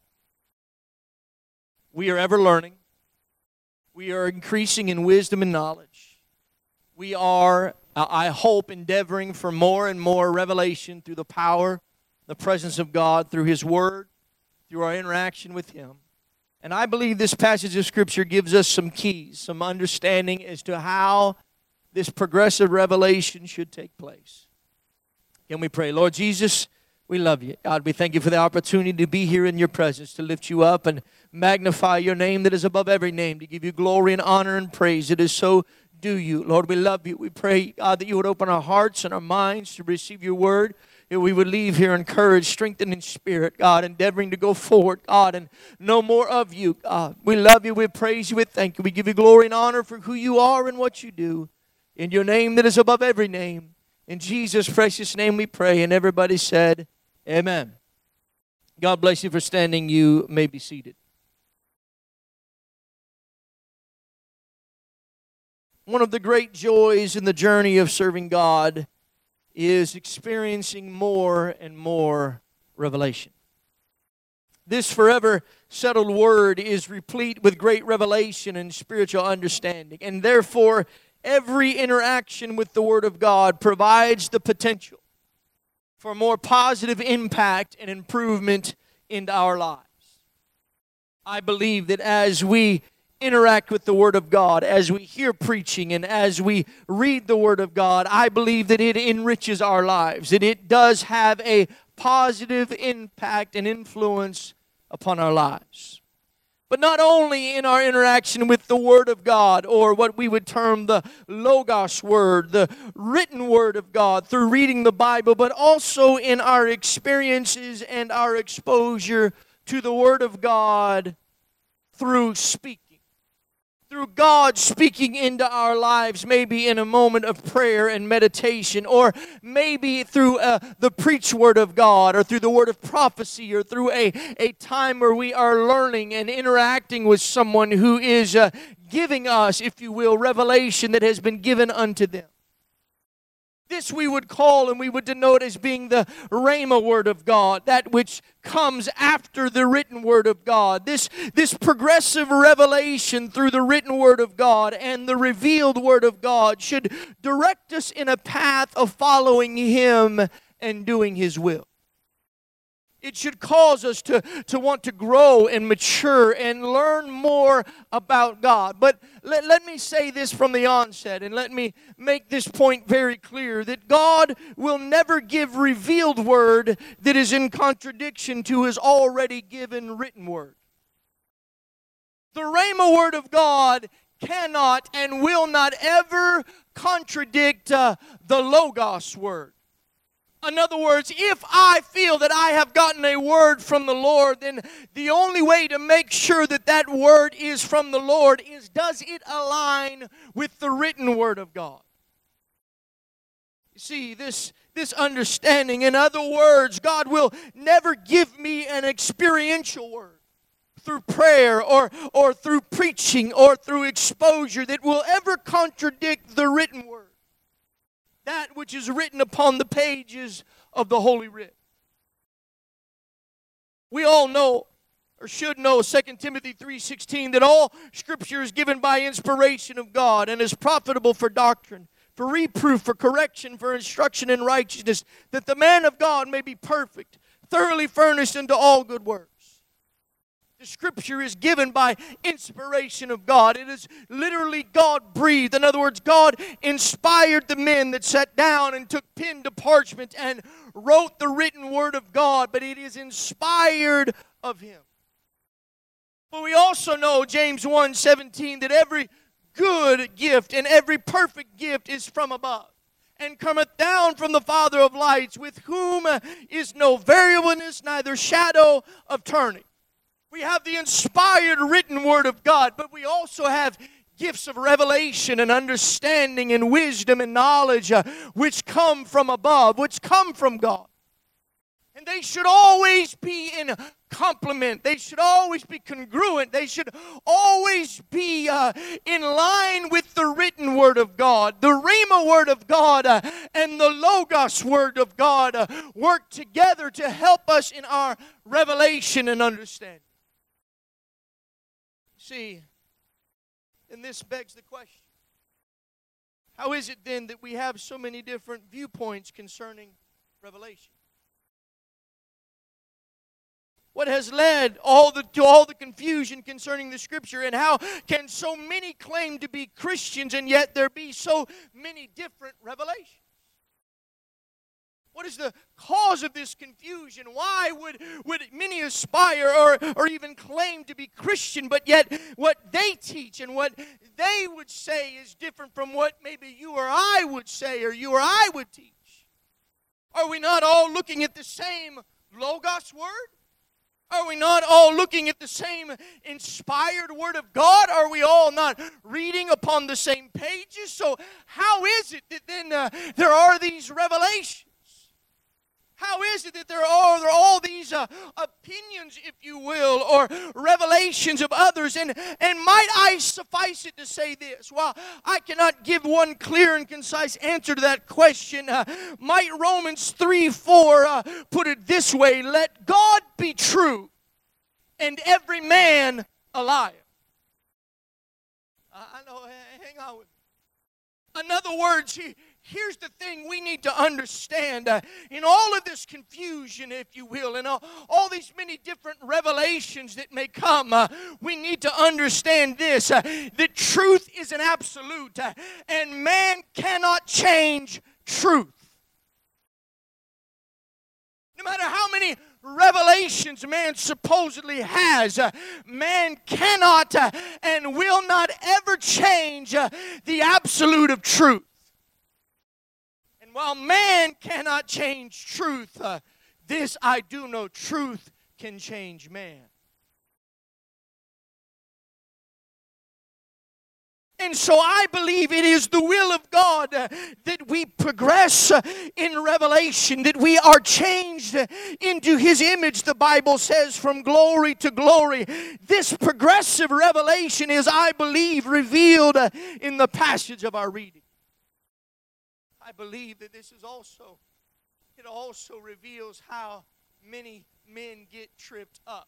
We are ever learning. We are increasing in wisdom and knowledge. We are, I hope, endeavoring for more and more revelation through the power, the presence of God, through His Word, through our interaction with Him. And I believe this passage of Scripture gives us some keys, some understanding as to how this progressive revelation should take place. Can we pray? Lord Jesus, we love you. God, we thank you for the opportunity to be here in your presence, to lift you up and magnify your name that is above every name, to give you glory and honor and praise. It is so do you. Lord, we love you. We pray, God, that you would open our hearts and our minds to receive your word. we would leave here encouraged, strengthened in spirit, God, endeavoring to go forward, God, and know more of you, God. We love you, we praise you, we thank you. We give you glory and honor for who you are and what you do. In your name that is above every name. In Jesus' precious name we pray. And everybody said, amen. God bless you for standing. You may be seated. One of the great joys in the journey of serving God is experiencing more and more revelation. This forever settled word is replete with great revelation and spiritual understanding. And therefore, every interaction with the Word of God provides the potential for more positive impact and improvement into our lives. I believe that as we interact with the Word of God, as we hear preaching and as we read the Word of God, I believe that it enriches our lives, that it does have a positive impact and influence upon our lives. But not only in our interaction with the Word of God, or what we would term the Logos Word, the written Word of God, through reading the Bible, but also in our experiences and our exposure to the Word of God through speaking. Through God speaking into our lives, maybe in a moment of prayer and meditation, or maybe through uh, the preached Word of God, or through the word of prophecy, or through a, a time where we are learning and interacting with someone who is uh, giving us, if you will, revelation that has been given unto them. This we would call and we would denote as being the Rhema Word of God, that which comes after the written Word of God. This, this progressive revelation through the written Word of God and the revealed Word of God should direct us in a path of following Him and doing His will. It should cause us to, to want to grow and mature and learn more about God. But let, let me say this from the onset, and let me make this point very clear, that God will never give revealed word that is in contradiction to His already given written word. The Rhema Word of God cannot and will not ever contradict uh, the Logos Word. In other words, if I feel that I have gotten a word from the Lord, then the only way to make sure that that word is from the Lord is, does it align with the written Word of God? You see, this, this understanding, in other words, God will never give me an experiential word through prayer or, or through preaching or through exposure that will ever contradict the written Word. That which is written upon the pages of the Holy Writ. We all know, or should know, Second Timothy three sixteen, that all Scripture is given by inspiration of God and is profitable for doctrine, for reproof, for correction, for instruction in righteousness, that the man of God may be perfect, thoroughly furnished unto all good works. The Scripture is given by inspiration of God. It is literally God-breathed. In other words, God inspired the men that sat down and took pen to parchment and wrote the written Word of God, but it is inspired of Him. But we also know, James one seventeen, that every good gift and every perfect gift is from above, and cometh down from the Father of lights, with whom is no variableness, neither shadow of turning. We have the inspired written Word of God, but we also have gifts of revelation and understanding and wisdom and knowledge uh, which come from above, which come from God. And they should always be in complement. They should always be congruent. They should always be uh, in line with the written Word of God. The Rhema Word of God uh, and the Logos Word of God uh, work together to help us in our revelation and understanding. See, and this begs the question, how is it then that we have so many different viewpoints concerning revelation? What has led all the, to all the confusion concerning the Scripture, and how can so many claim to be Christians and yet there be so many different revelations? What is the cause of this confusion? Why would, would many aspire or, or even claim to be Christian, but yet what they teach and what they would say is different from what maybe you or I would say or you or I would teach? Are we not all looking at the same Logos word? Are we not all looking at the same inspired Word of God? Are we all not reading upon the same pages? So how is it that then uh, there are these revelations? How is it that there are, there are all these uh, opinions, if you will, or revelations of others? And, and might I suffice it to say this? While I cannot give one clear and concise answer to that question, uh, might Romans three four uh, put it this way: let God be true and every man a liar. Uh, I know, hang on with me. In other words, he, here's the thing we need to understand. Uh, in all of this confusion, if you will, and all, all these many different revelations that may come, uh, we need to understand this, uh, that truth is an absolute, uh, and man cannot change truth. No matter how many revelations man supposedly has, uh, man cannot uh, and will not ever change uh, the absolute of truth. And while man cannot change truth, uh, this I do know: truth can change man. And so I believe it is the will of God uh, that we progress uh, in revelation, that we are changed uh, into His image, the Bible says, from glory to glory. This progressive revelation is, I believe, revealed uh, in the passage of our reading. I believe that this is also, it also reveals how many men get tripped up.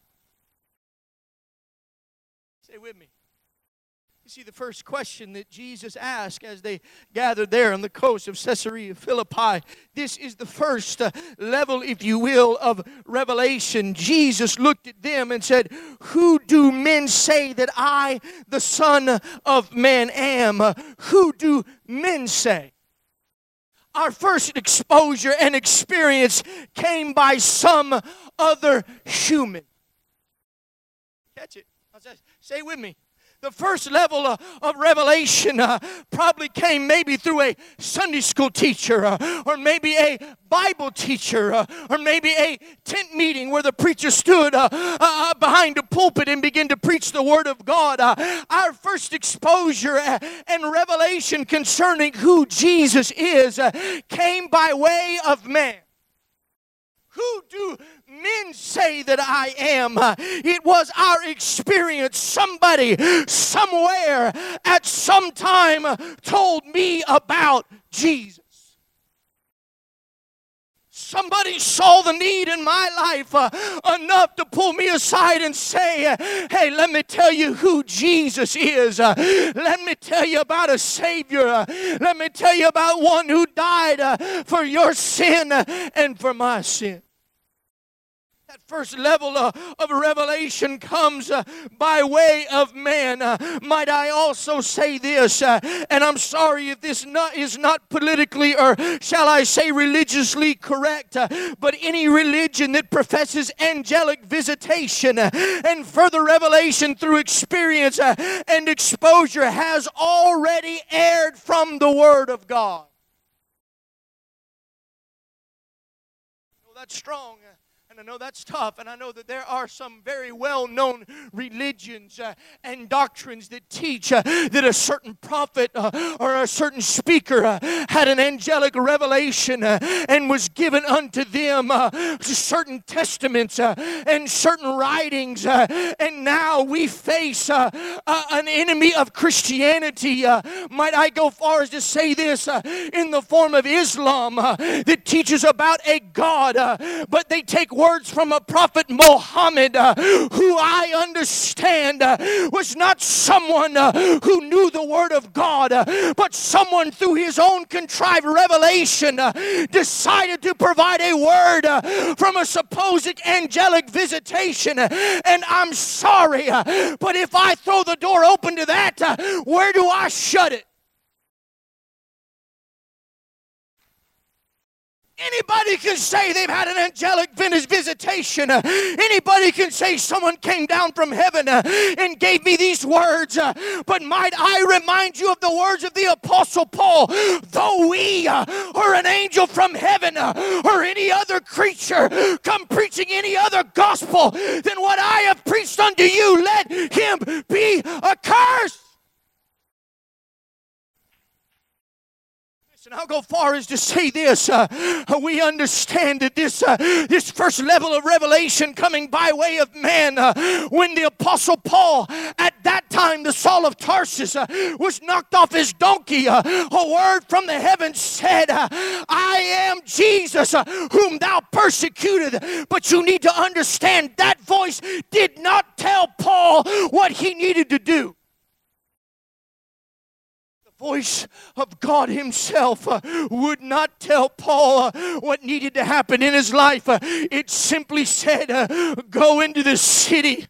Say with me. You see, the first question that Jesus asked as they gathered there on the coast of Caesarea Philippi, this is the first uh, level, if you will, of revelation. Jesus looked at them and said, who do men say that I, the Son of Man, am? Uh, who do men say? Our first exposure and experience came by some other human. Catch it. Say with me. The first level uh, of revelation uh, probably came maybe through a Sunday school teacher uh, or maybe a Bible teacher uh, or maybe a tent meeting where the preacher stood uh, uh, behind a pulpit and began to preach the Word of God. Uh, our first exposure uh, and revelation concerning who Jesus is uh, came by way of man. Who do men say that I am? Uh, it was our experience. Somebody, somewhere, at some time uh, told me about Jesus. Somebody saw the need in my life uh, enough to pull me aside and say, uh, hey, let me tell you who Jesus is. Uh, let me tell you about a Savior. Uh, let me tell you about one who died uh, for your sin uh, and for my sin. That first level uh, of revelation comes uh, by way of man. Uh, might I also say this, uh, and I'm sorry if this not, is not politically or shall I say religiously correct, uh, but any religion that professes angelic visitation uh, and further revelation through experience uh, and exposure has already erred from the Word of God. Oh, that's strong. Uh, And I know that's tough, and I know that there are some very well-known religions uh, and doctrines that teach uh, that a certain prophet uh, or a certain speaker uh, had an angelic revelation uh, and was given unto them uh, certain testaments uh, and certain writings, uh, and now we face uh, uh, an enemy of Christianity. Uh, might I go far as to say this, uh, in the form of Islam uh, that teaches about a God, uh, but they take words from a prophet Muhammad, uh, who I understand uh, was not someone uh, who knew the Word of God, uh, but someone through his own contrived revelation uh, decided to provide a word uh, from a supposed angelic visitation. And I'm sorry, uh, but if I throw the door open to that, uh, where do I shut it? Anybody can say they've had an angelic visitation. Uh, anybody can say someone came down from heaven uh, and gave me these words. Uh, but might I remind you of the words of the Apostle Paul? Though we uh, or an angel from heaven uh, or any other creature come preaching any other gospel than what I have preached unto you, let him be accursed. And I'll go far as to say this. Uh, we understand that this uh, this first level of revelation coming by way of man, uh, when the Apostle Paul, at that time, the Saul of Tarsus, uh, was knocked off his donkey, uh, a word from the heavens said, uh, I am Jesus, uh, whom thou persecuted. But you need to understand that voice did not tell Paul what he needed to do. Voice of God himself uh, would not tell Paul uh, what needed to happen in his life. Uh, it simply said, uh, go into the city,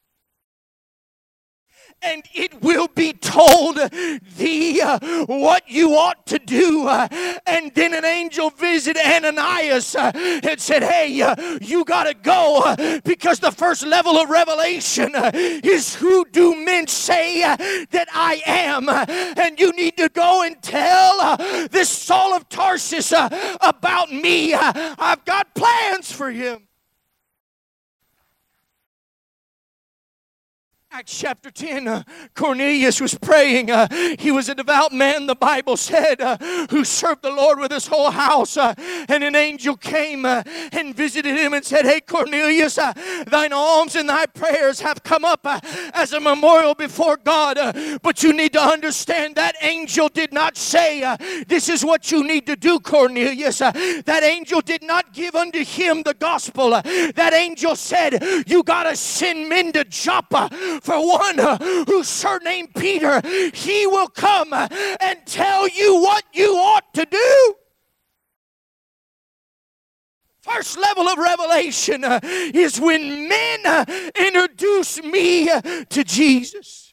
and it will be told thee uh, what you ought to do. Uh, and then an angel visited Ananias uh, and said, hey, uh, you got to go uh, because the first level of revelation uh, is who do men say uh, that I am. Uh, and you need to go and tell uh, this Saul of Tarsus uh, about me. Uh, I've got plans for him. Acts chapter ten, uh, Cornelius was praying. Uh, he was a devout man, the Bible said, uh, who served the Lord with his whole house. Uh, and an angel came uh, and visited him and said, hey, Cornelius, uh, thine alms and thy prayers have come up uh, as a memorial before God. Uh, but you need to understand that angel did not say, uh, this is what you need to do, Cornelius. Uh, that angel did not give unto him the gospel. Uh, that angel said, you got to send men to Joppa for one uh, who's surnamed Peter. He will come uh, and tell you what you ought to do. First level of revelation uh, is when men uh, introduce me uh, to Jesus.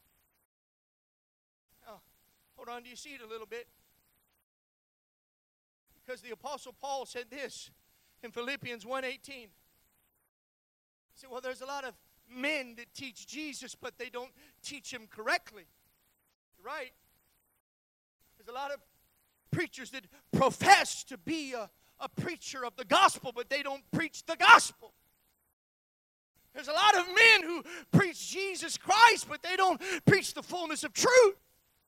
Now, hold on, do you see it a little bit? Because the Apostle Paul said this in Philippians one eighteen. He said, well, there's a lot of men that teach Jesus, but they don't teach him correctly. Right? There's a lot of preachers that profess to be a, a preacher of the gospel, but they don't preach the gospel. There's a lot of men who preach Jesus Christ, but they don't preach the fullness of truth.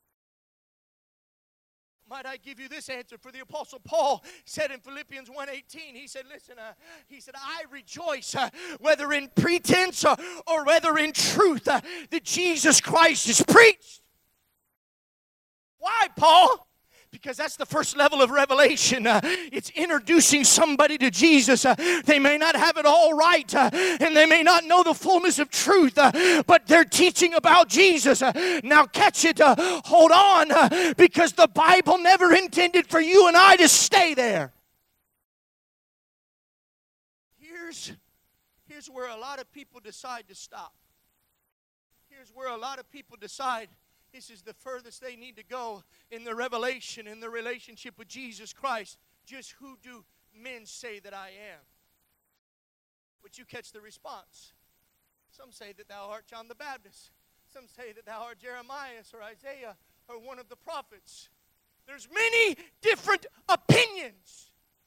Might I give you this answer? For the Apostle Paul said in Philippians one eighteen, he said, listen, uh, he said, I rejoice uh, whether in pretense uh, or whether in truth uh, that Jesus Christ is preached. Why, Paul? Because that's the first level of revelation. Uh, it's introducing somebody to Jesus. Uh, they may not have it all right, uh, and they may not know the fullness of truth, uh, but they're teaching about Jesus. Uh, now catch it. Uh, hold on, uh, because the Bible never intended for you and I to stay there. Here's, here's where a lot of people decide to stop. Here's where a lot of people decide this is the furthest they need to go in the revelation, in the relationship with Jesus Christ. Just who do men say that I am? But you catch the response. Some say that thou art John the Baptist. Some say that thou art Jeremiah or Isaiah or one of the prophets. There's many different opinions.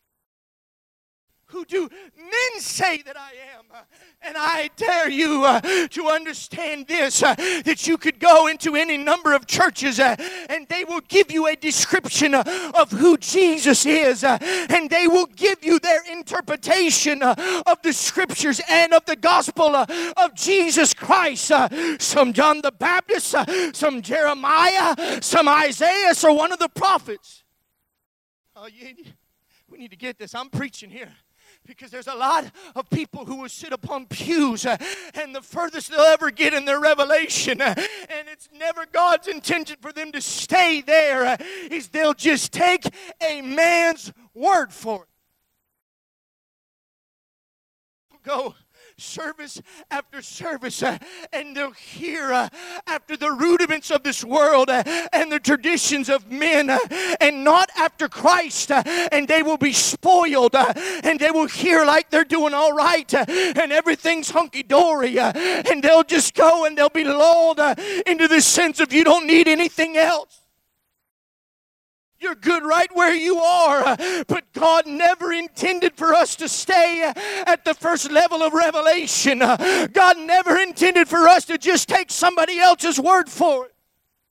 Who do men say that I am? And I dare you uh, to understand this, uh, that you could go into any number of churches uh, and they will give you a description uh, of who Jesus is, uh, and they will give you their interpretation uh, of the scriptures and of the gospel uh, of Jesus Christ. Uh, some John the Baptist, uh, some Jeremiah, some Isaiah, or one of the prophets. Oh, you, we need to get this. I'm preaching here. Because there's a lot of people who will sit upon pews uh, and the furthest they'll ever get in their revelation, uh, and it's never God's intention for them to stay there, uh, is they'll just take a man's word for it. Go service after service, uh, and they'll hear uh, after the rudiments of this world uh, and the traditions of men, uh, and not after Christ, uh, and they will be spoiled, uh, and they will hear like they're doing all right, uh, and everything's hunky-dory, uh, and they'll just go and they'll be lulled uh, into this sense of you don't need anything else. You're good right where you are. But God never intended for us to stay at the first level of revelation. God never intended for us to just take somebody else's word for it.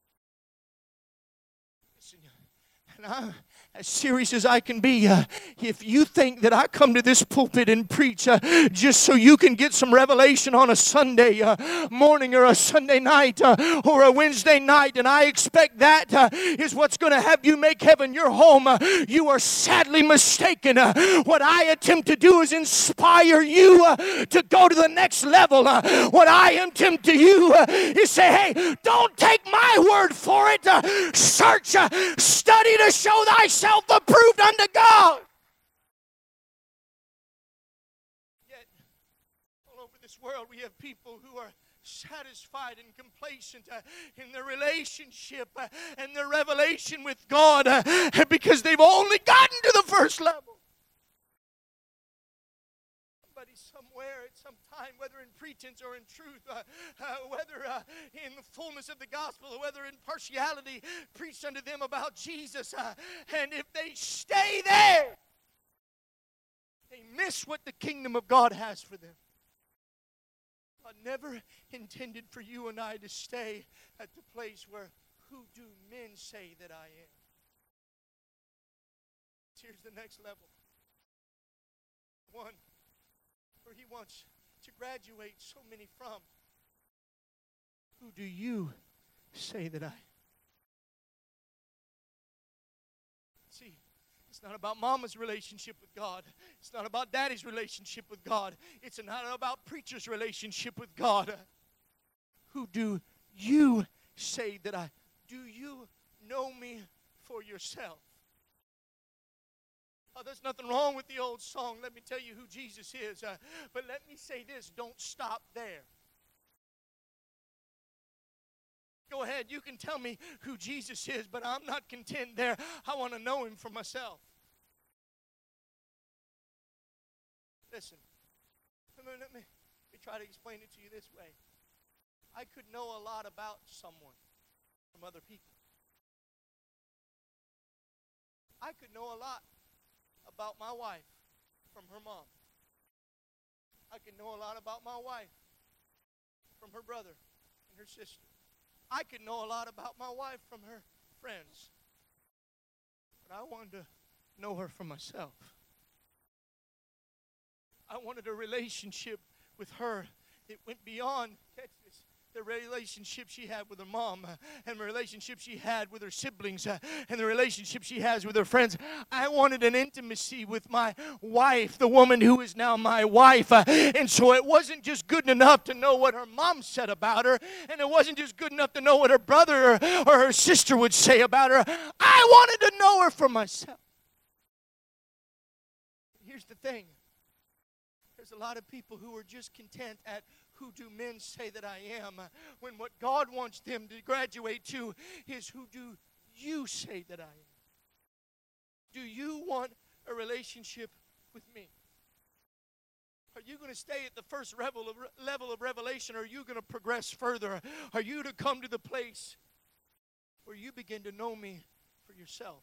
Listen, and I'm as serious as I can be. Uh, if you think that I come to this pulpit and preach uh, just so you can get some revelation on a Sunday uh, morning or a Sunday night uh, or a Wednesday night, and I expect that uh, is what's going to have you make heaven your home, uh, you are sadly mistaken. Uh, what I attempt to do is inspire you uh, to go to the next level. Uh, what I attempt to do uh, is say, hey, don't take my word for it. Uh, search, uh, study to show thyself approved unto God. Yet, all over this world, we have people who are satisfied and complacent uh, in their relationship uh, and their revelation with God uh, because they've only gotten to the first level. Somebody somewhere at some time, whether in pretense or in truth, uh, uh, whether uh, in the fullness of the gospel or whether in partiality, preached unto them about Jesus. Uh, and if they stay there, they miss what the kingdom of God has for them. God never intended for you and I to stay at the place where, who do men say that I am? Here's the next level. One, where he wants to graduate so many from. Who do you say that I am? See, it's not about mama's relationship with God. It's not about daddy's relationship with God. It's not about preacher's relationship with God. Who do you say that I? Do you know me for yourself? Oh, there's nothing wrong with the old song, let me tell you who Jesus is. Uh, but let me say this, don't stop there. Go ahead, you can tell me who Jesus is, but I'm not content there. I want to know him for myself. Listen, let me, let me, let me try to explain it to you this way. I could know a lot about someone from other people. I could know a lot about my wife from her mom. I could know a lot about my wife from her brother and her sister. I could know a lot about my wife from her friends. But I wanted to know her for myself. I wanted a relationship with her that went beyond, catch this, the relationship she had with her mom uh, and the relationship she had with her siblings uh, and the relationship she has with her friends. I wanted an intimacy with my wife, the woman who is now my wife. Uh, and so it wasn't just good enough to know what her mom said about her, and it wasn't just good enough to know what her brother or, or her sister would say about her. I wanted to know her for myself. Here's the thing. There's a lot of people who are just content at who do men say that I am, when what God wants them to graduate to is who do you say that I am? Do you want a relationship with me? Are you going to stay at the first level of, level of revelation, or are you going to progress further? Are you to come to the place where you begin to know me for yourself?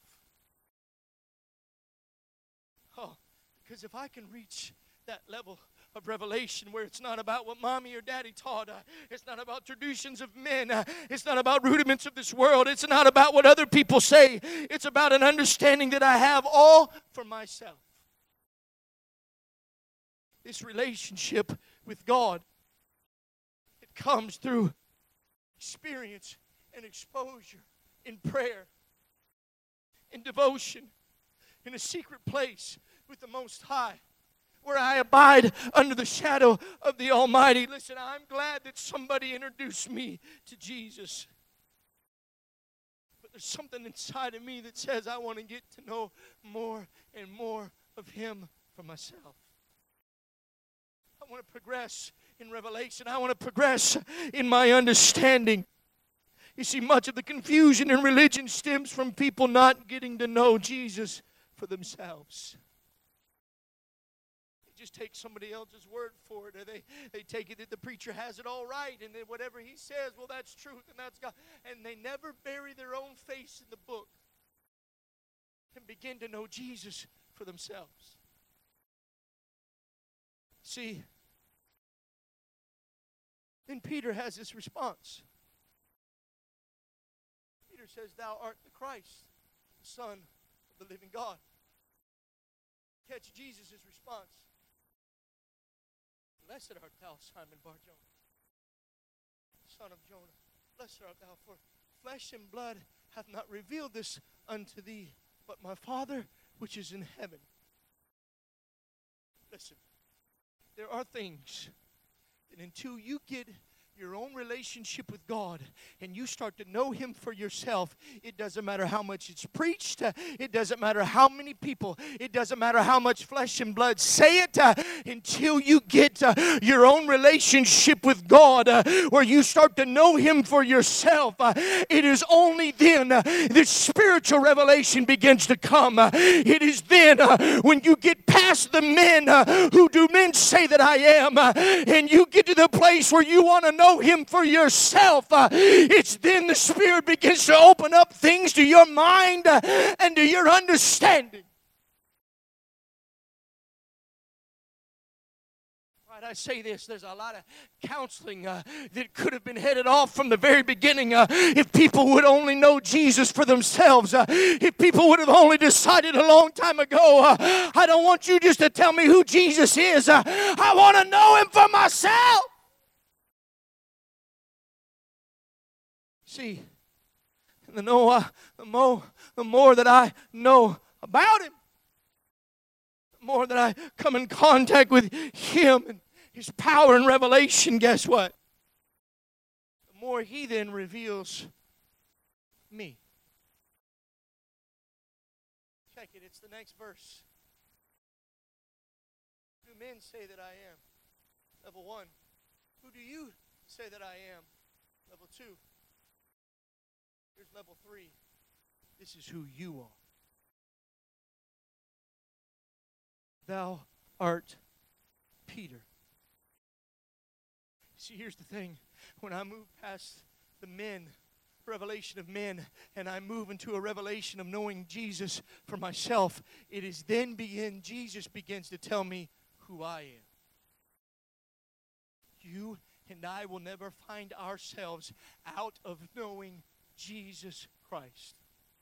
Oh, because if I can reach that level of revelation where it's not about what mommy or daddy taught, uh, it's not about traditions of men, uh, it's not about rudiments of this world, it's not about what other people say, it's about an understanding that I have all for myself. This relationship with God, it comes through experience and exposure in prayer, in devotion, in a secret place with the Most High, where I abide under the shadow of the Almighty. Listen, I'm glad that somebody introduced me to Jesus. But there's something inside of me that says I want to get to know more and more of Him for myself. I I want to progress in revelation. I want to progress in my understanding. You see, much of the confusion in religion stems from people not getting to know Jesus for themselves. They just take somebody else's word for it, or they, they take it that the preacher has it all right, and then whatever he says, well, that's truth, and that's God. And they never bury their own face in the book and begin to know Jesus for themselves. See, then Peter has this response. Peter says, thou art the Christ, the Son of the living God. Catch Jesus' response. Blessed art thou, Simon Bar-Jonah, son of Jonah. Blessed art thou, for flesh and blood hath not revealed this unto thee, but my Father which is in heaven. Listen, there are things that until you get your own relationship with God and you start to know Him for yourself, it doesn't matter how much it's preached, uh, it doesn't matter how many people, it doesn't matter how much flesh and blood say it, uh, until you get uh, your own relationship with God, uh, where you start to know Him for yourself, uh, it is only then uh, that spiritual revelation begins to come. Uh, it is then uh, when you get past the men uh, who do men say that I am, uh, and you get to the place where you want to know Him for yourself, uh, it's then the Spirit begins to open up things to your mind uh, and to your understanding. Right, I say this, there's a lot of counseling uh, that could have been headed off from the very beginning uh, if people would only know Jesus for themselves. Uh, if people would have only decided a long time ago, uh, I don't want you just to tell me who Jesus is. Uh, I want to know Him for myself. See, the, know, uh, the, more, the more that I know about Him, the more that I come in contact with Him and His power and revelation, guess what? The more He then reveals me. Check it, it's the next verse. Who do men say that I am? Level one. Who do you say that I am? Level two. Here's level three. This is who you are. Thou art Peter. See, here's the thing. When I move past the men, revelation of men, and I move into a revelation of knowing Jesus for myself, it is then begin, Jesus begins to tell me who I am. You and I will never find ourselves out of knowing Jesus Christ.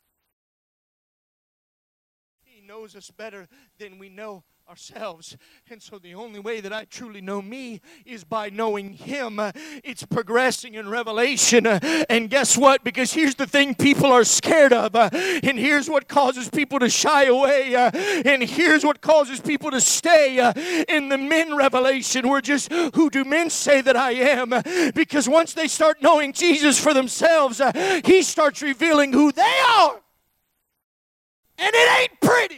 He knows us better than we know ourselves. And so the only way that I truly know me is by knowing Him. Uh, it's progressing in revelation. Uh, and guess what? Because here's the thing people are scared of. Uh, and here's what causes people to shy away. Uh, and here's what causes people to stay uh, in the men revelation. We're just, who do men say that I am? Uh, because once they start knowing Jesus for themselves, uh, He starts revealing who they are. And it ain't pretty.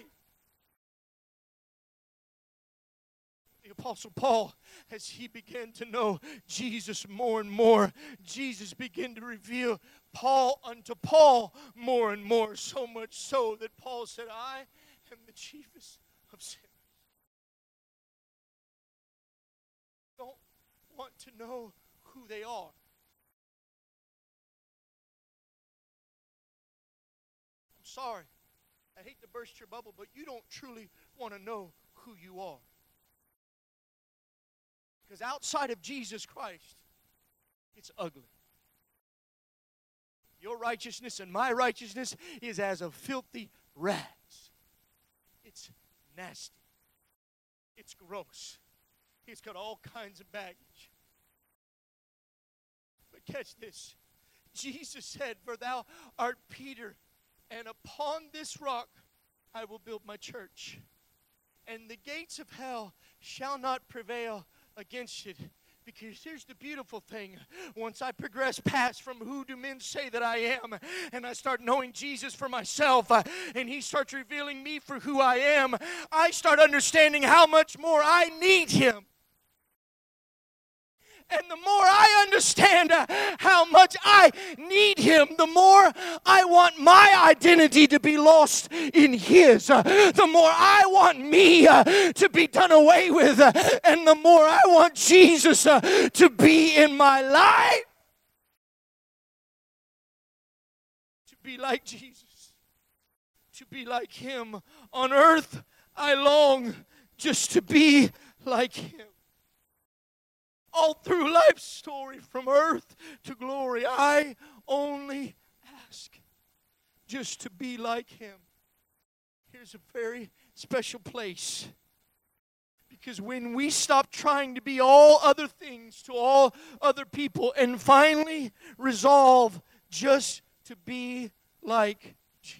Apostle Paul, as he began to know Jesus more and more, Jesus began to reveal Paul unto Paul more and more, so much so that Paul said, I am the chiefest of sinners. Don't want to know who they are. I'm sorry. I hate to burst your bubble, but you don't truly want to know who you are. Because outside of Jesus Christ, it's ugly. Your righteousness and my righteousness is as of filthy rags. It's nasty. It's gross. It's got all kinds of baggage. But catch this. Jesus said, for thou art Peter, and upon this rock I will build my church. And the gates of hell shall not prevail against it. Because here's the beautiful thing. Once I progress past from who do men say that I am, and I start knowing Jesus for myself, uh, and He starts revealing me for who I am, I start understanding how much more I need Him. And the more I understand uh, how much I need Him, the more I want my identity to be lost in His. Uh, the more I want me uh, to be done away with. Uh, and the more I want Jesus uh, to be in my life. To be like Jesus. To be like Him. On earth, I long just to be like Him. All through life's story, from earth to glory, I only ask just to be like Him. Here's a very special place. Because when we stop trying to be all other things to all other people and finally resolve just to be like Jesus,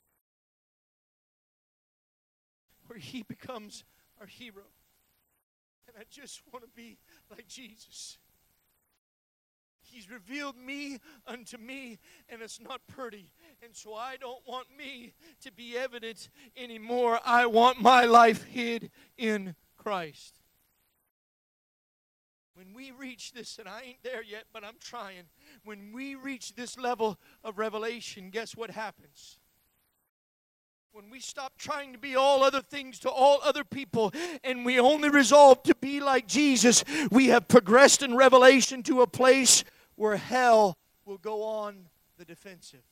where He becomes our hero. And I just want to be like Jesus. He's revealed me unto me, and it's not pretty. And so I don't want me to be evident anymore. I want my life hid in Christ. When we reach this, and I ain't there yet, but I'm trying. When we reach this level of revelation, guess what happens? When we stop trying to be all other things to all other people and we only resolve to be like Jesus, we have progressed in revelation to a place where hell will go on the defensive.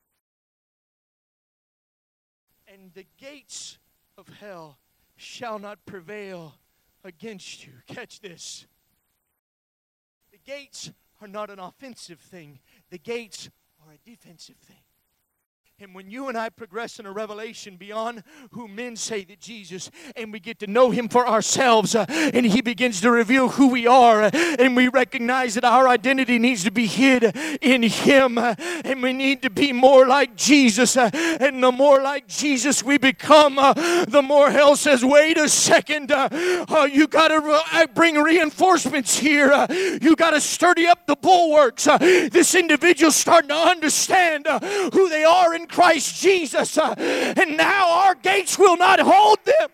And the gates of hell shall not prevail against you. Catch this. The gates are not an offensive thing. The gates are a defensive thing. And when you and I progress in a revelation beyond who men say that Jesus, and we get to know Him for ourselves, uh, and He begins to reveal who we are, uh, and we recognize that our identity needs to be hid in Him, uh, and we need to be more like Jesus, uh, and the more like Jesus we become, uh, the more hell says, wait a second, uh, uh, you got to re- bring reinforcements here, uh, you got to sturdy up the bulwarks. Uh, this individual's starting to understand uh, who they are in Christ Jesus, uh, and now our gates will not hold them.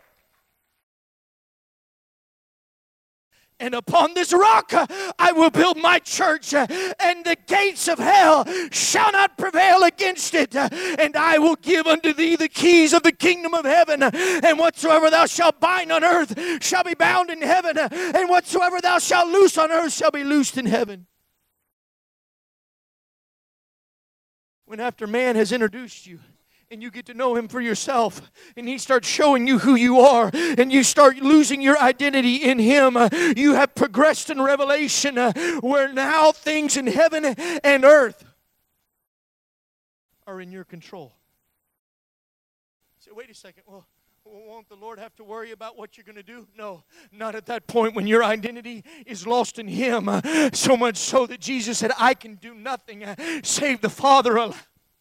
And upon this rock uh, I will build my church, uh, and the gates of hell shall not prevail against it. Uh, and I will give unto thee the keys of the kingdom of heaven. Uh, and whatsoever thou shalt bind on earth shall be bound in heaven. Uh, and whatsoever thou shalt loose on earth shall be loosed in heaven. When after man has introduced you and you get to know Him for yourself and He starts showing you who you are and you start losing your identity in Him, uh, you have progressed in revelation uh, where now things in heaven and earth are in your control. So wait a second, well, won't the Lord have to worry about what you're going to do? No, not at that point when your identity is lost in Him. Uh, so much so that Jesus said, I can do nothing uh, save the Father alone.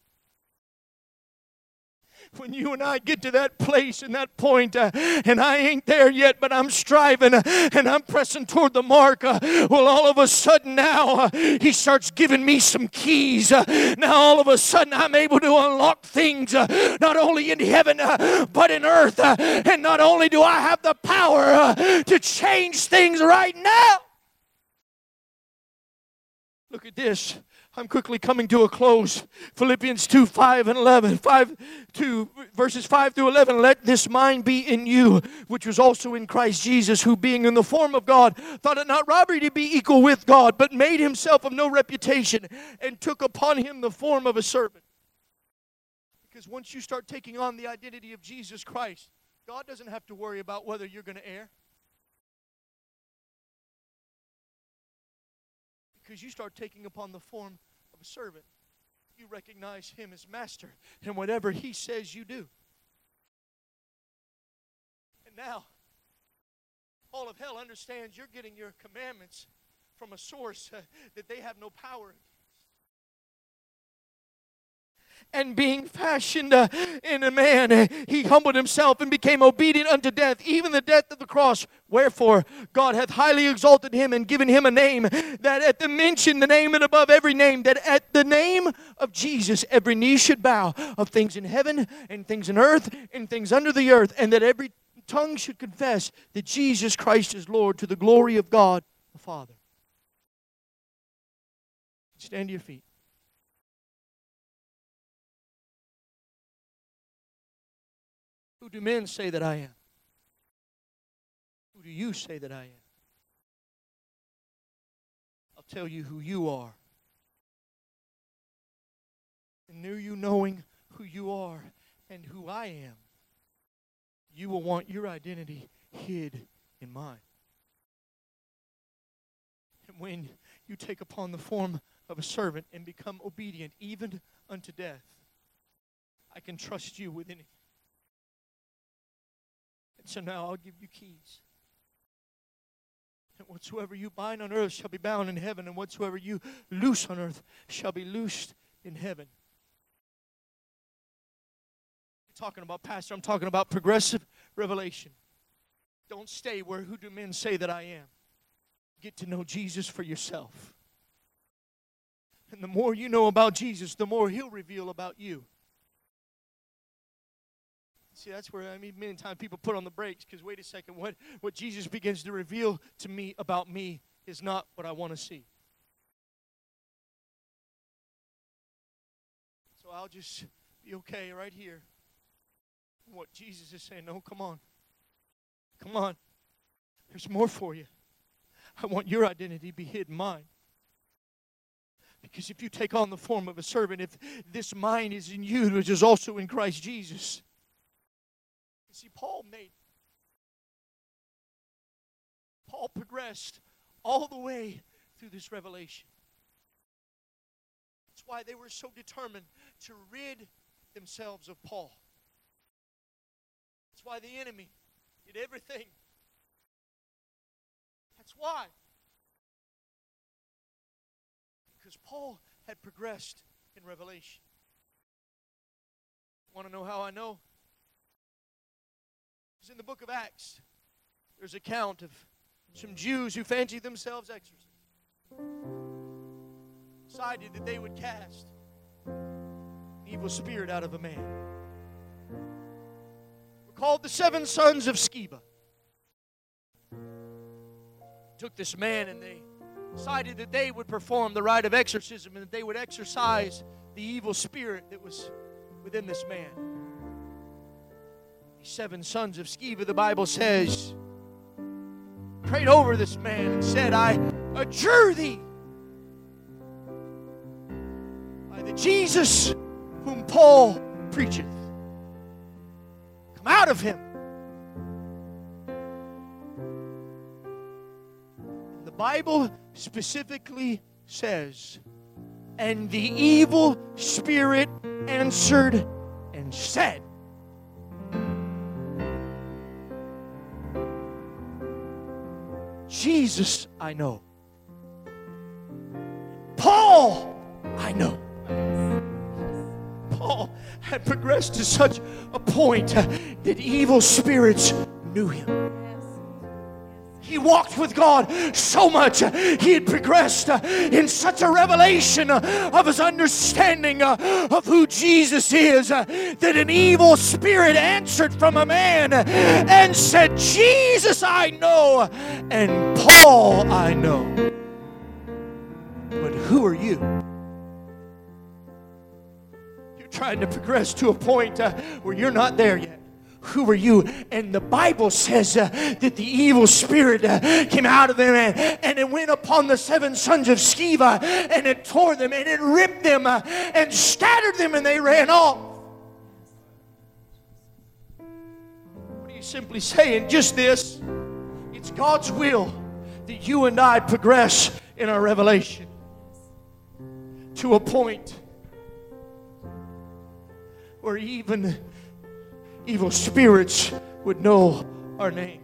When you and I get to that place and that point, uh, and I ain't there yet, but I'm striving uh, and I'm pressing toward the mark, uh, well, all of a sudden now, uh, He starts giving me some keys. Uh, now, all of a sudden, I'm able to unlock things, uh, not only in heaven, uh, but in earth. Uh, and not only do I have the power uh, to change things right now. Look at this. I'm quickly coming to a close. Philippians two, five and eleven. five, two, verses five through eleven. Let this mind be in you, which was also in Christ Jesus, who being in the form of God, thought it not robbery to be equal with God, but made Himself of no reputation, and took upon Him the form of a servant. Because once you start taking on the identity of Jesus Christ, God doesn't have to worry about whether you're going to err. Because you start taking upon the form of a servant. You recognize Him as master, and whatever He says, you do. And now, all of hell understands you're getting your commandments from a source uh, that they have no power against. And being fashioned uh, in a man, uh, He humbled Himself and became obedient unto death, even the death of the cross. Wherefore God hath highly exalted Him and given Him a name, that at the mention, the name and above every name, that at the name of Jesus every knee should bow, of things in heaven and things in earth and things under the earth, and that every tongue should confess that Jesus Christ is Lord, to the glory of God the Father. Stand to your feet. Who do men say that I am? Who do you say that I am? I'll tell you who you are. And knew you knowing who you are and who I am, you will want your identity hid in mine. And when you take upon the form of a servant and become obedient even unto death, I can trust you with anything. And so now I'll give you keys. And whatsoever you bind on earth shall be bound in heaven, and whatsoever you loose on earth shall be loosed in heaven. I'm talking about, Pastor, I'm talking about progressive revelation. Don't stay where who do men say that I am. Get to know Jesus for yourself. And the more you know about Jesus, the more He'll reveal about you. See, that's where, I mean, many times people put on the brakes because, wait a second, what, what Jesus begins to reveal to me about me is not what I want to see. So I'll just be okay right here. What Jesus is saying, no, come on. Come on. There's more for you. I want your identity to be hid in mine. Because if you take on the form of a servant, if this mind is in you, which is also in Christ Jesus. You see, Paul made, Paul progressed all the way through this revelation. That's why they were so determined to rid themselves of Paul. That's why the enemy did everything. That's why. Because Paul had progressed in revelation. Want to know how I know? Because in the book of Acts, there's an account of some Jews who fancied themselves exorcists. Decided that they would cast an evil spirit out of a man. We're called the seven sons of Sceva. Took this man and they decided that they would perform the rite of exorcism and that they would exorcise the evil spirit that was within this man. These seven sons of Sceva, the Bible says, prayed over this man and said, I adjure thee by the Jesus whom Paul preacheth. Come out of him. The Bible specifically says, and the evil spirit answered and said, Jesus I know. Paul I know. Paul had progressed to such a point that evil spirits knew him. He walked with God so much. He had progressed in such a revelation of his understanding of who Jesus is that an evil spirit answered from a man and said, Jesus I know and Paul I know. But who are you? You're trying to progress to a point where you're not there yet. Who are you? And the Bible says uh, that the evil spirit uh, came out of them and, and it went upon the seven sons of Sceva and it tore them and it ripped them uh, and scattered them and they ran off. What are you simply saying? Just this. It's God's will that you and I progress in our revelation to a point where even evil spirits would know our name.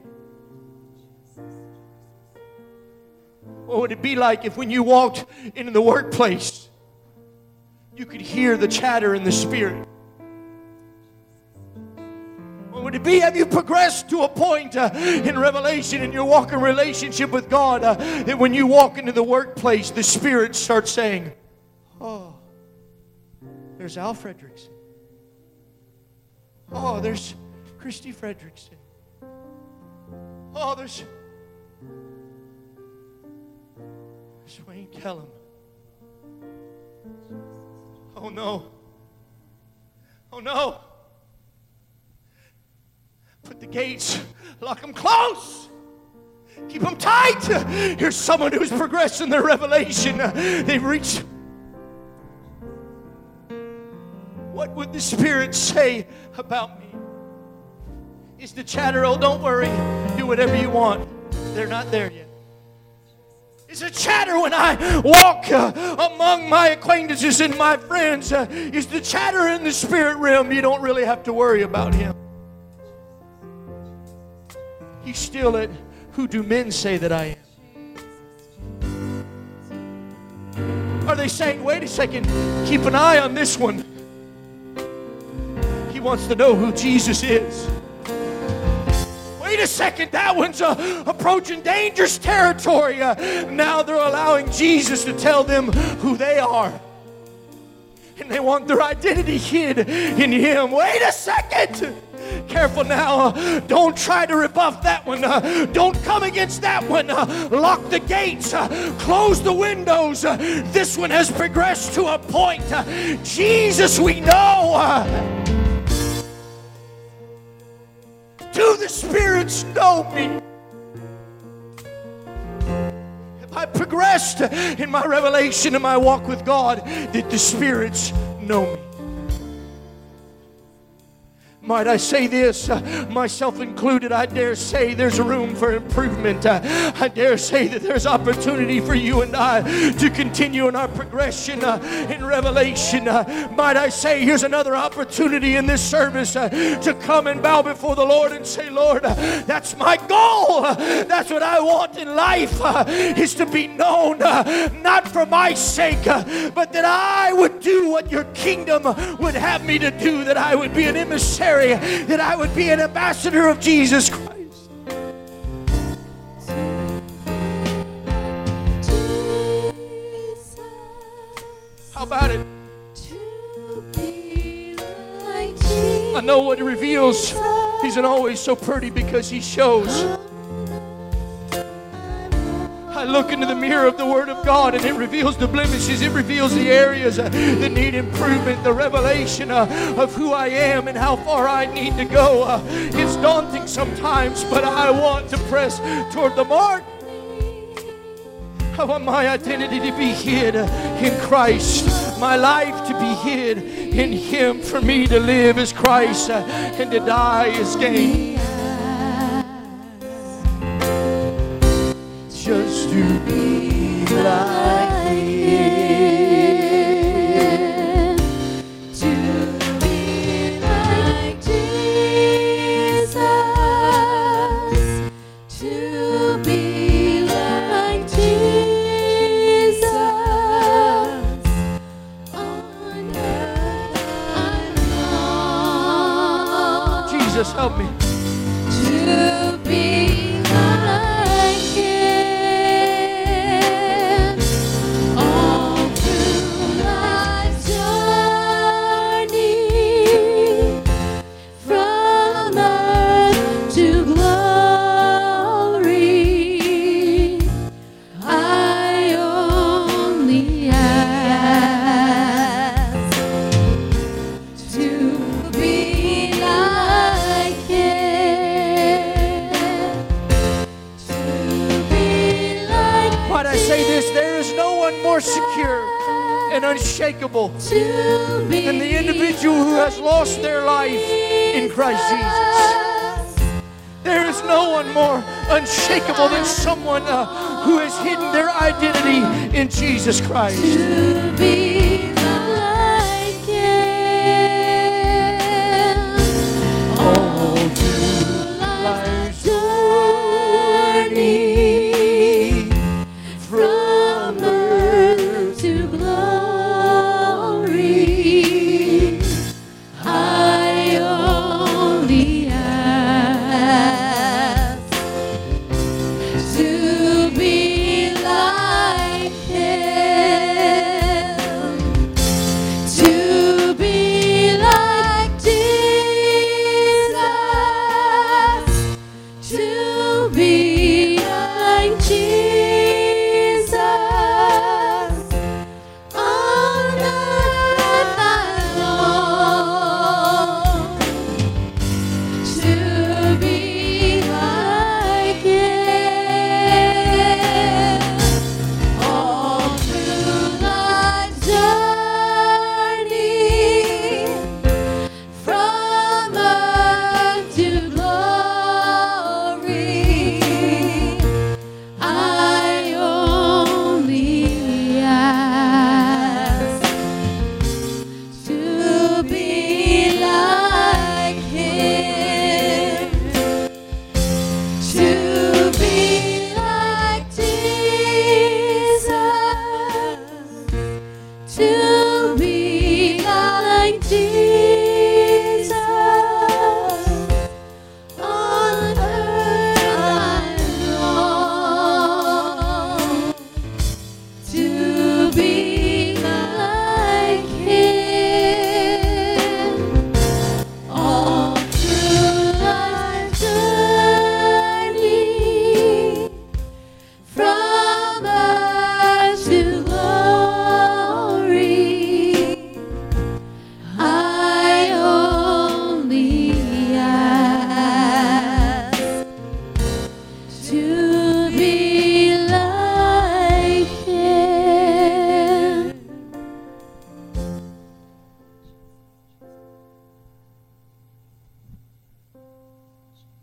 What would it be like if when you walked into the workplace, you could hear the chatter in the spirit? What would it be? Have you progressed to a point uh, in revelation in your walk in relationship with God uh, that when you walk into the workplace, the spirit starts saying, oh, there's Al Fredrickson. Oh, there's Christy Fredrickson. Oh, there's, there's Wayne Kellum. Oh no. Oh no. Put the gates, lock them close. Keep them tight. Here's someone who's progressed in their revelation. They've reached. What would the Spirit say about me? Is the chatter, oh, don't worry, do whatever you want. They're not there yet. Is the chatter when I walk uh, among my acquaintances and my friends? Uh, is the chatter in the spirit realm? You don't really have to worry about him. He's still at, who do men say that I am? Are they saying, wait a second, keep an eye on this one? He wants to know who Jesus is. Wait a second, that one's uh, approaching dangerous territory. Uh, now they're allowing Jesus to tell them who they are. And they want their identity hid in him. Wait a second. Careful now. Uh, don't try to rebuff that one. Uh, don't come against that one. Uh, lock the gates. Uh, close the windows. Uh, this one has progressed to a point. Uh, Jesus, we know. Uh, Do the spirits know me? Have I progressed in my revelation and my walk with God that the spirits know me? Might I say this, uh, myself included, I dare say there's room for improvement. Uh, I dare say that there's opportunity for you and I to continue in our progression uh, in revelation. Uh, might I say here's another opportunity in this service uh, to come and bow before the Lord and say, Lord, uh, that's my goal. Uh, that's what I want in life uh, is to be known uh, not for my sake, uh, but that I would do what your kingdom would have me to do, that I would be an emissary, that I would be an ambassador of Jesus Christ. How about it? I know what it reveals. He isn't always so pretty because he shows. I look into the mirror of the Word of God and it reveals the blemishes. It reveals the areas uh, that need improvement, the revelation uh, of who I am and how far I need to go. Uh, it's daunting sometimes, but I want to press toward the mark. I want my identity to be hid uh, in Christ, my life to be hid in Him. For me to live is Christ uh, and to die is gain. Just to be like Him, to be like Jesus, to be like Jesus. On earth I long. Jesus, help me. To be like Him. Secure and unshakable than the individual who has lost their life in Christ Jesus. There is no one more unshakable than someone uh, who has hidden their identity in Jesus Christ. To be like Him, all through life's journey.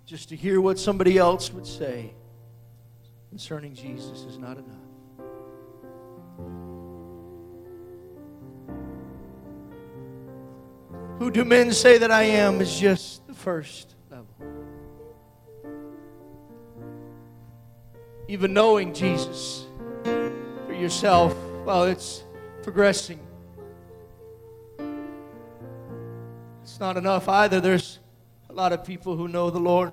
just to hear what somebody else would say concerning Jesus is not enough. Who do men say that I am is just the first level. Even knowing Jesus for yourself, well, it's progressing. It's not enough either. There's a lot of people who know the Lord.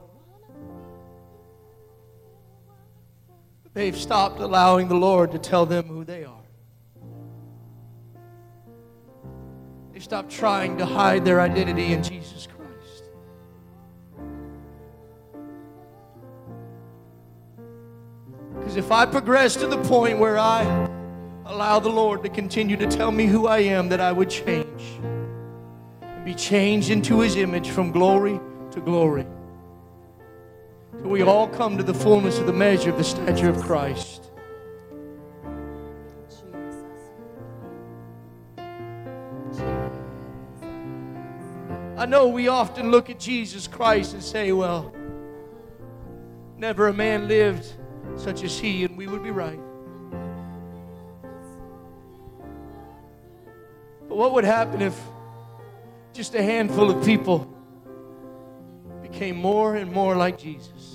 But they've stopped allowing the Lord to tell them who they are. They've stopped trying to hide their identity in Jesus Christ. Because if I progress to the point where I allow the Lord to continue to tell me who I am, that I would change and be changed into His image from glory to glory, till we all come to the fullness of the measure of the stature of Christ. I know we often look at Jesus Christ and say, well, never a man lived such as He, and we would be right. But what would happen if just a handful of people became more and more like Jesus?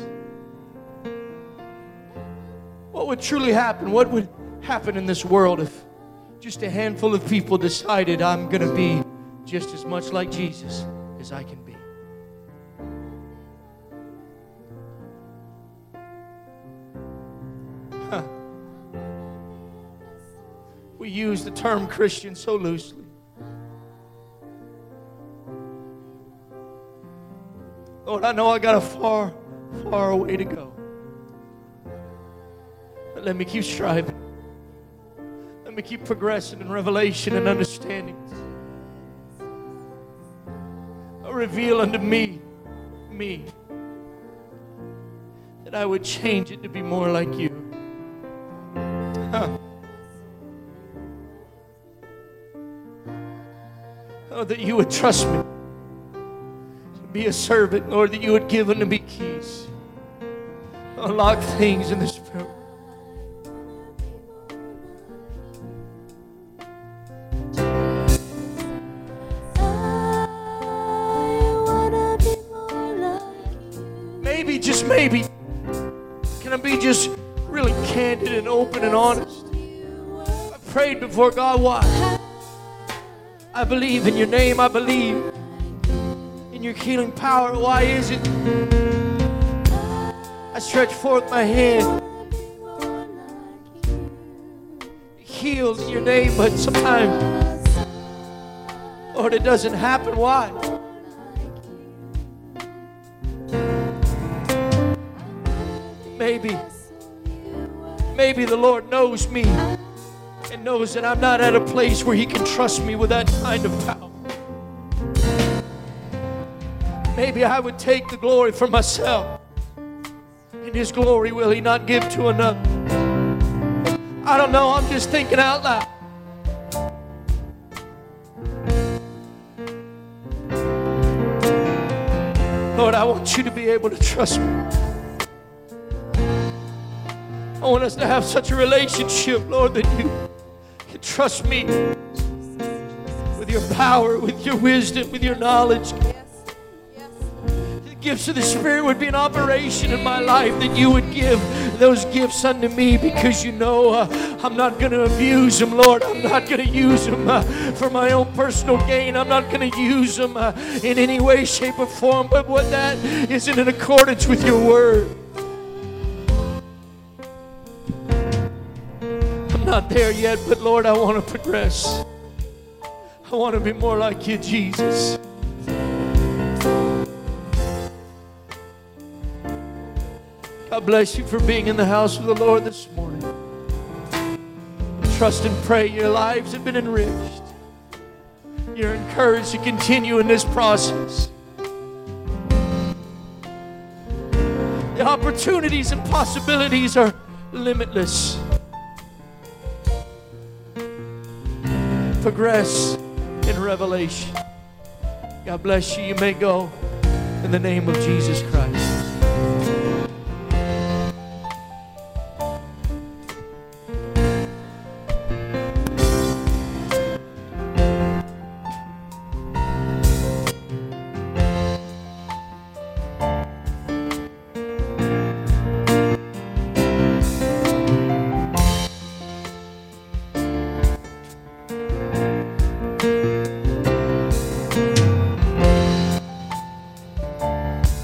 What would truly happen? What would happen in this world if just a handful of people decided, I'm going to be just as much like Jesus as I can be? Huh. We use the term Christian so loosely. Lord, I know I got a far, far way to go. But let me keep striving. Let me keep progressing in revelation and understanding. Reveal unto me, me, that I would change it to be more like you. Huh. Oh, that you would trust me to be a servant, Lord, that you would give unto me keys, unlock things in the Spirit. Just maybe, can I be just really candid and open and honest? I prayed before God, why? I believe in your name. I believe in your healing power. Why is it? I stretch forth my hand, healed in your name, but sometimes, Lord, it doesn't happen. Why? Maybe, maybe the Lord knows me and knows that I'm not at a place where He can trust me with that kind of power. Maybe I would take the glory for myself, and His glory will He not give to another. I don't know, I'm just thinking out loud. Lord, I want you to be able to trust me. I want us to have such a relationship, Lord, that you can trust me with your power, with your wisdom, with your knowledge. The gifts of the Spirit would be an operation in my life, that you would give those gifts unto me, because you know uh, I'm not going to abuse them, Lord. I'm not going to use them uh, for my own personal gain. I'm not going to use them uh, in any way, shape, or form, but what that isn't in accordance with your word. Not there yet, but Lord, I want to progress. I want to be more like you, Jesus. God bless you for being in the house of the Lord this morning. Trust and pray your lives have been enriched. You're encouraged to continue in this process. The opportunities and possibilities are limitless. Progress in revelation. God bless you. You may go in the name of Jesus Christ.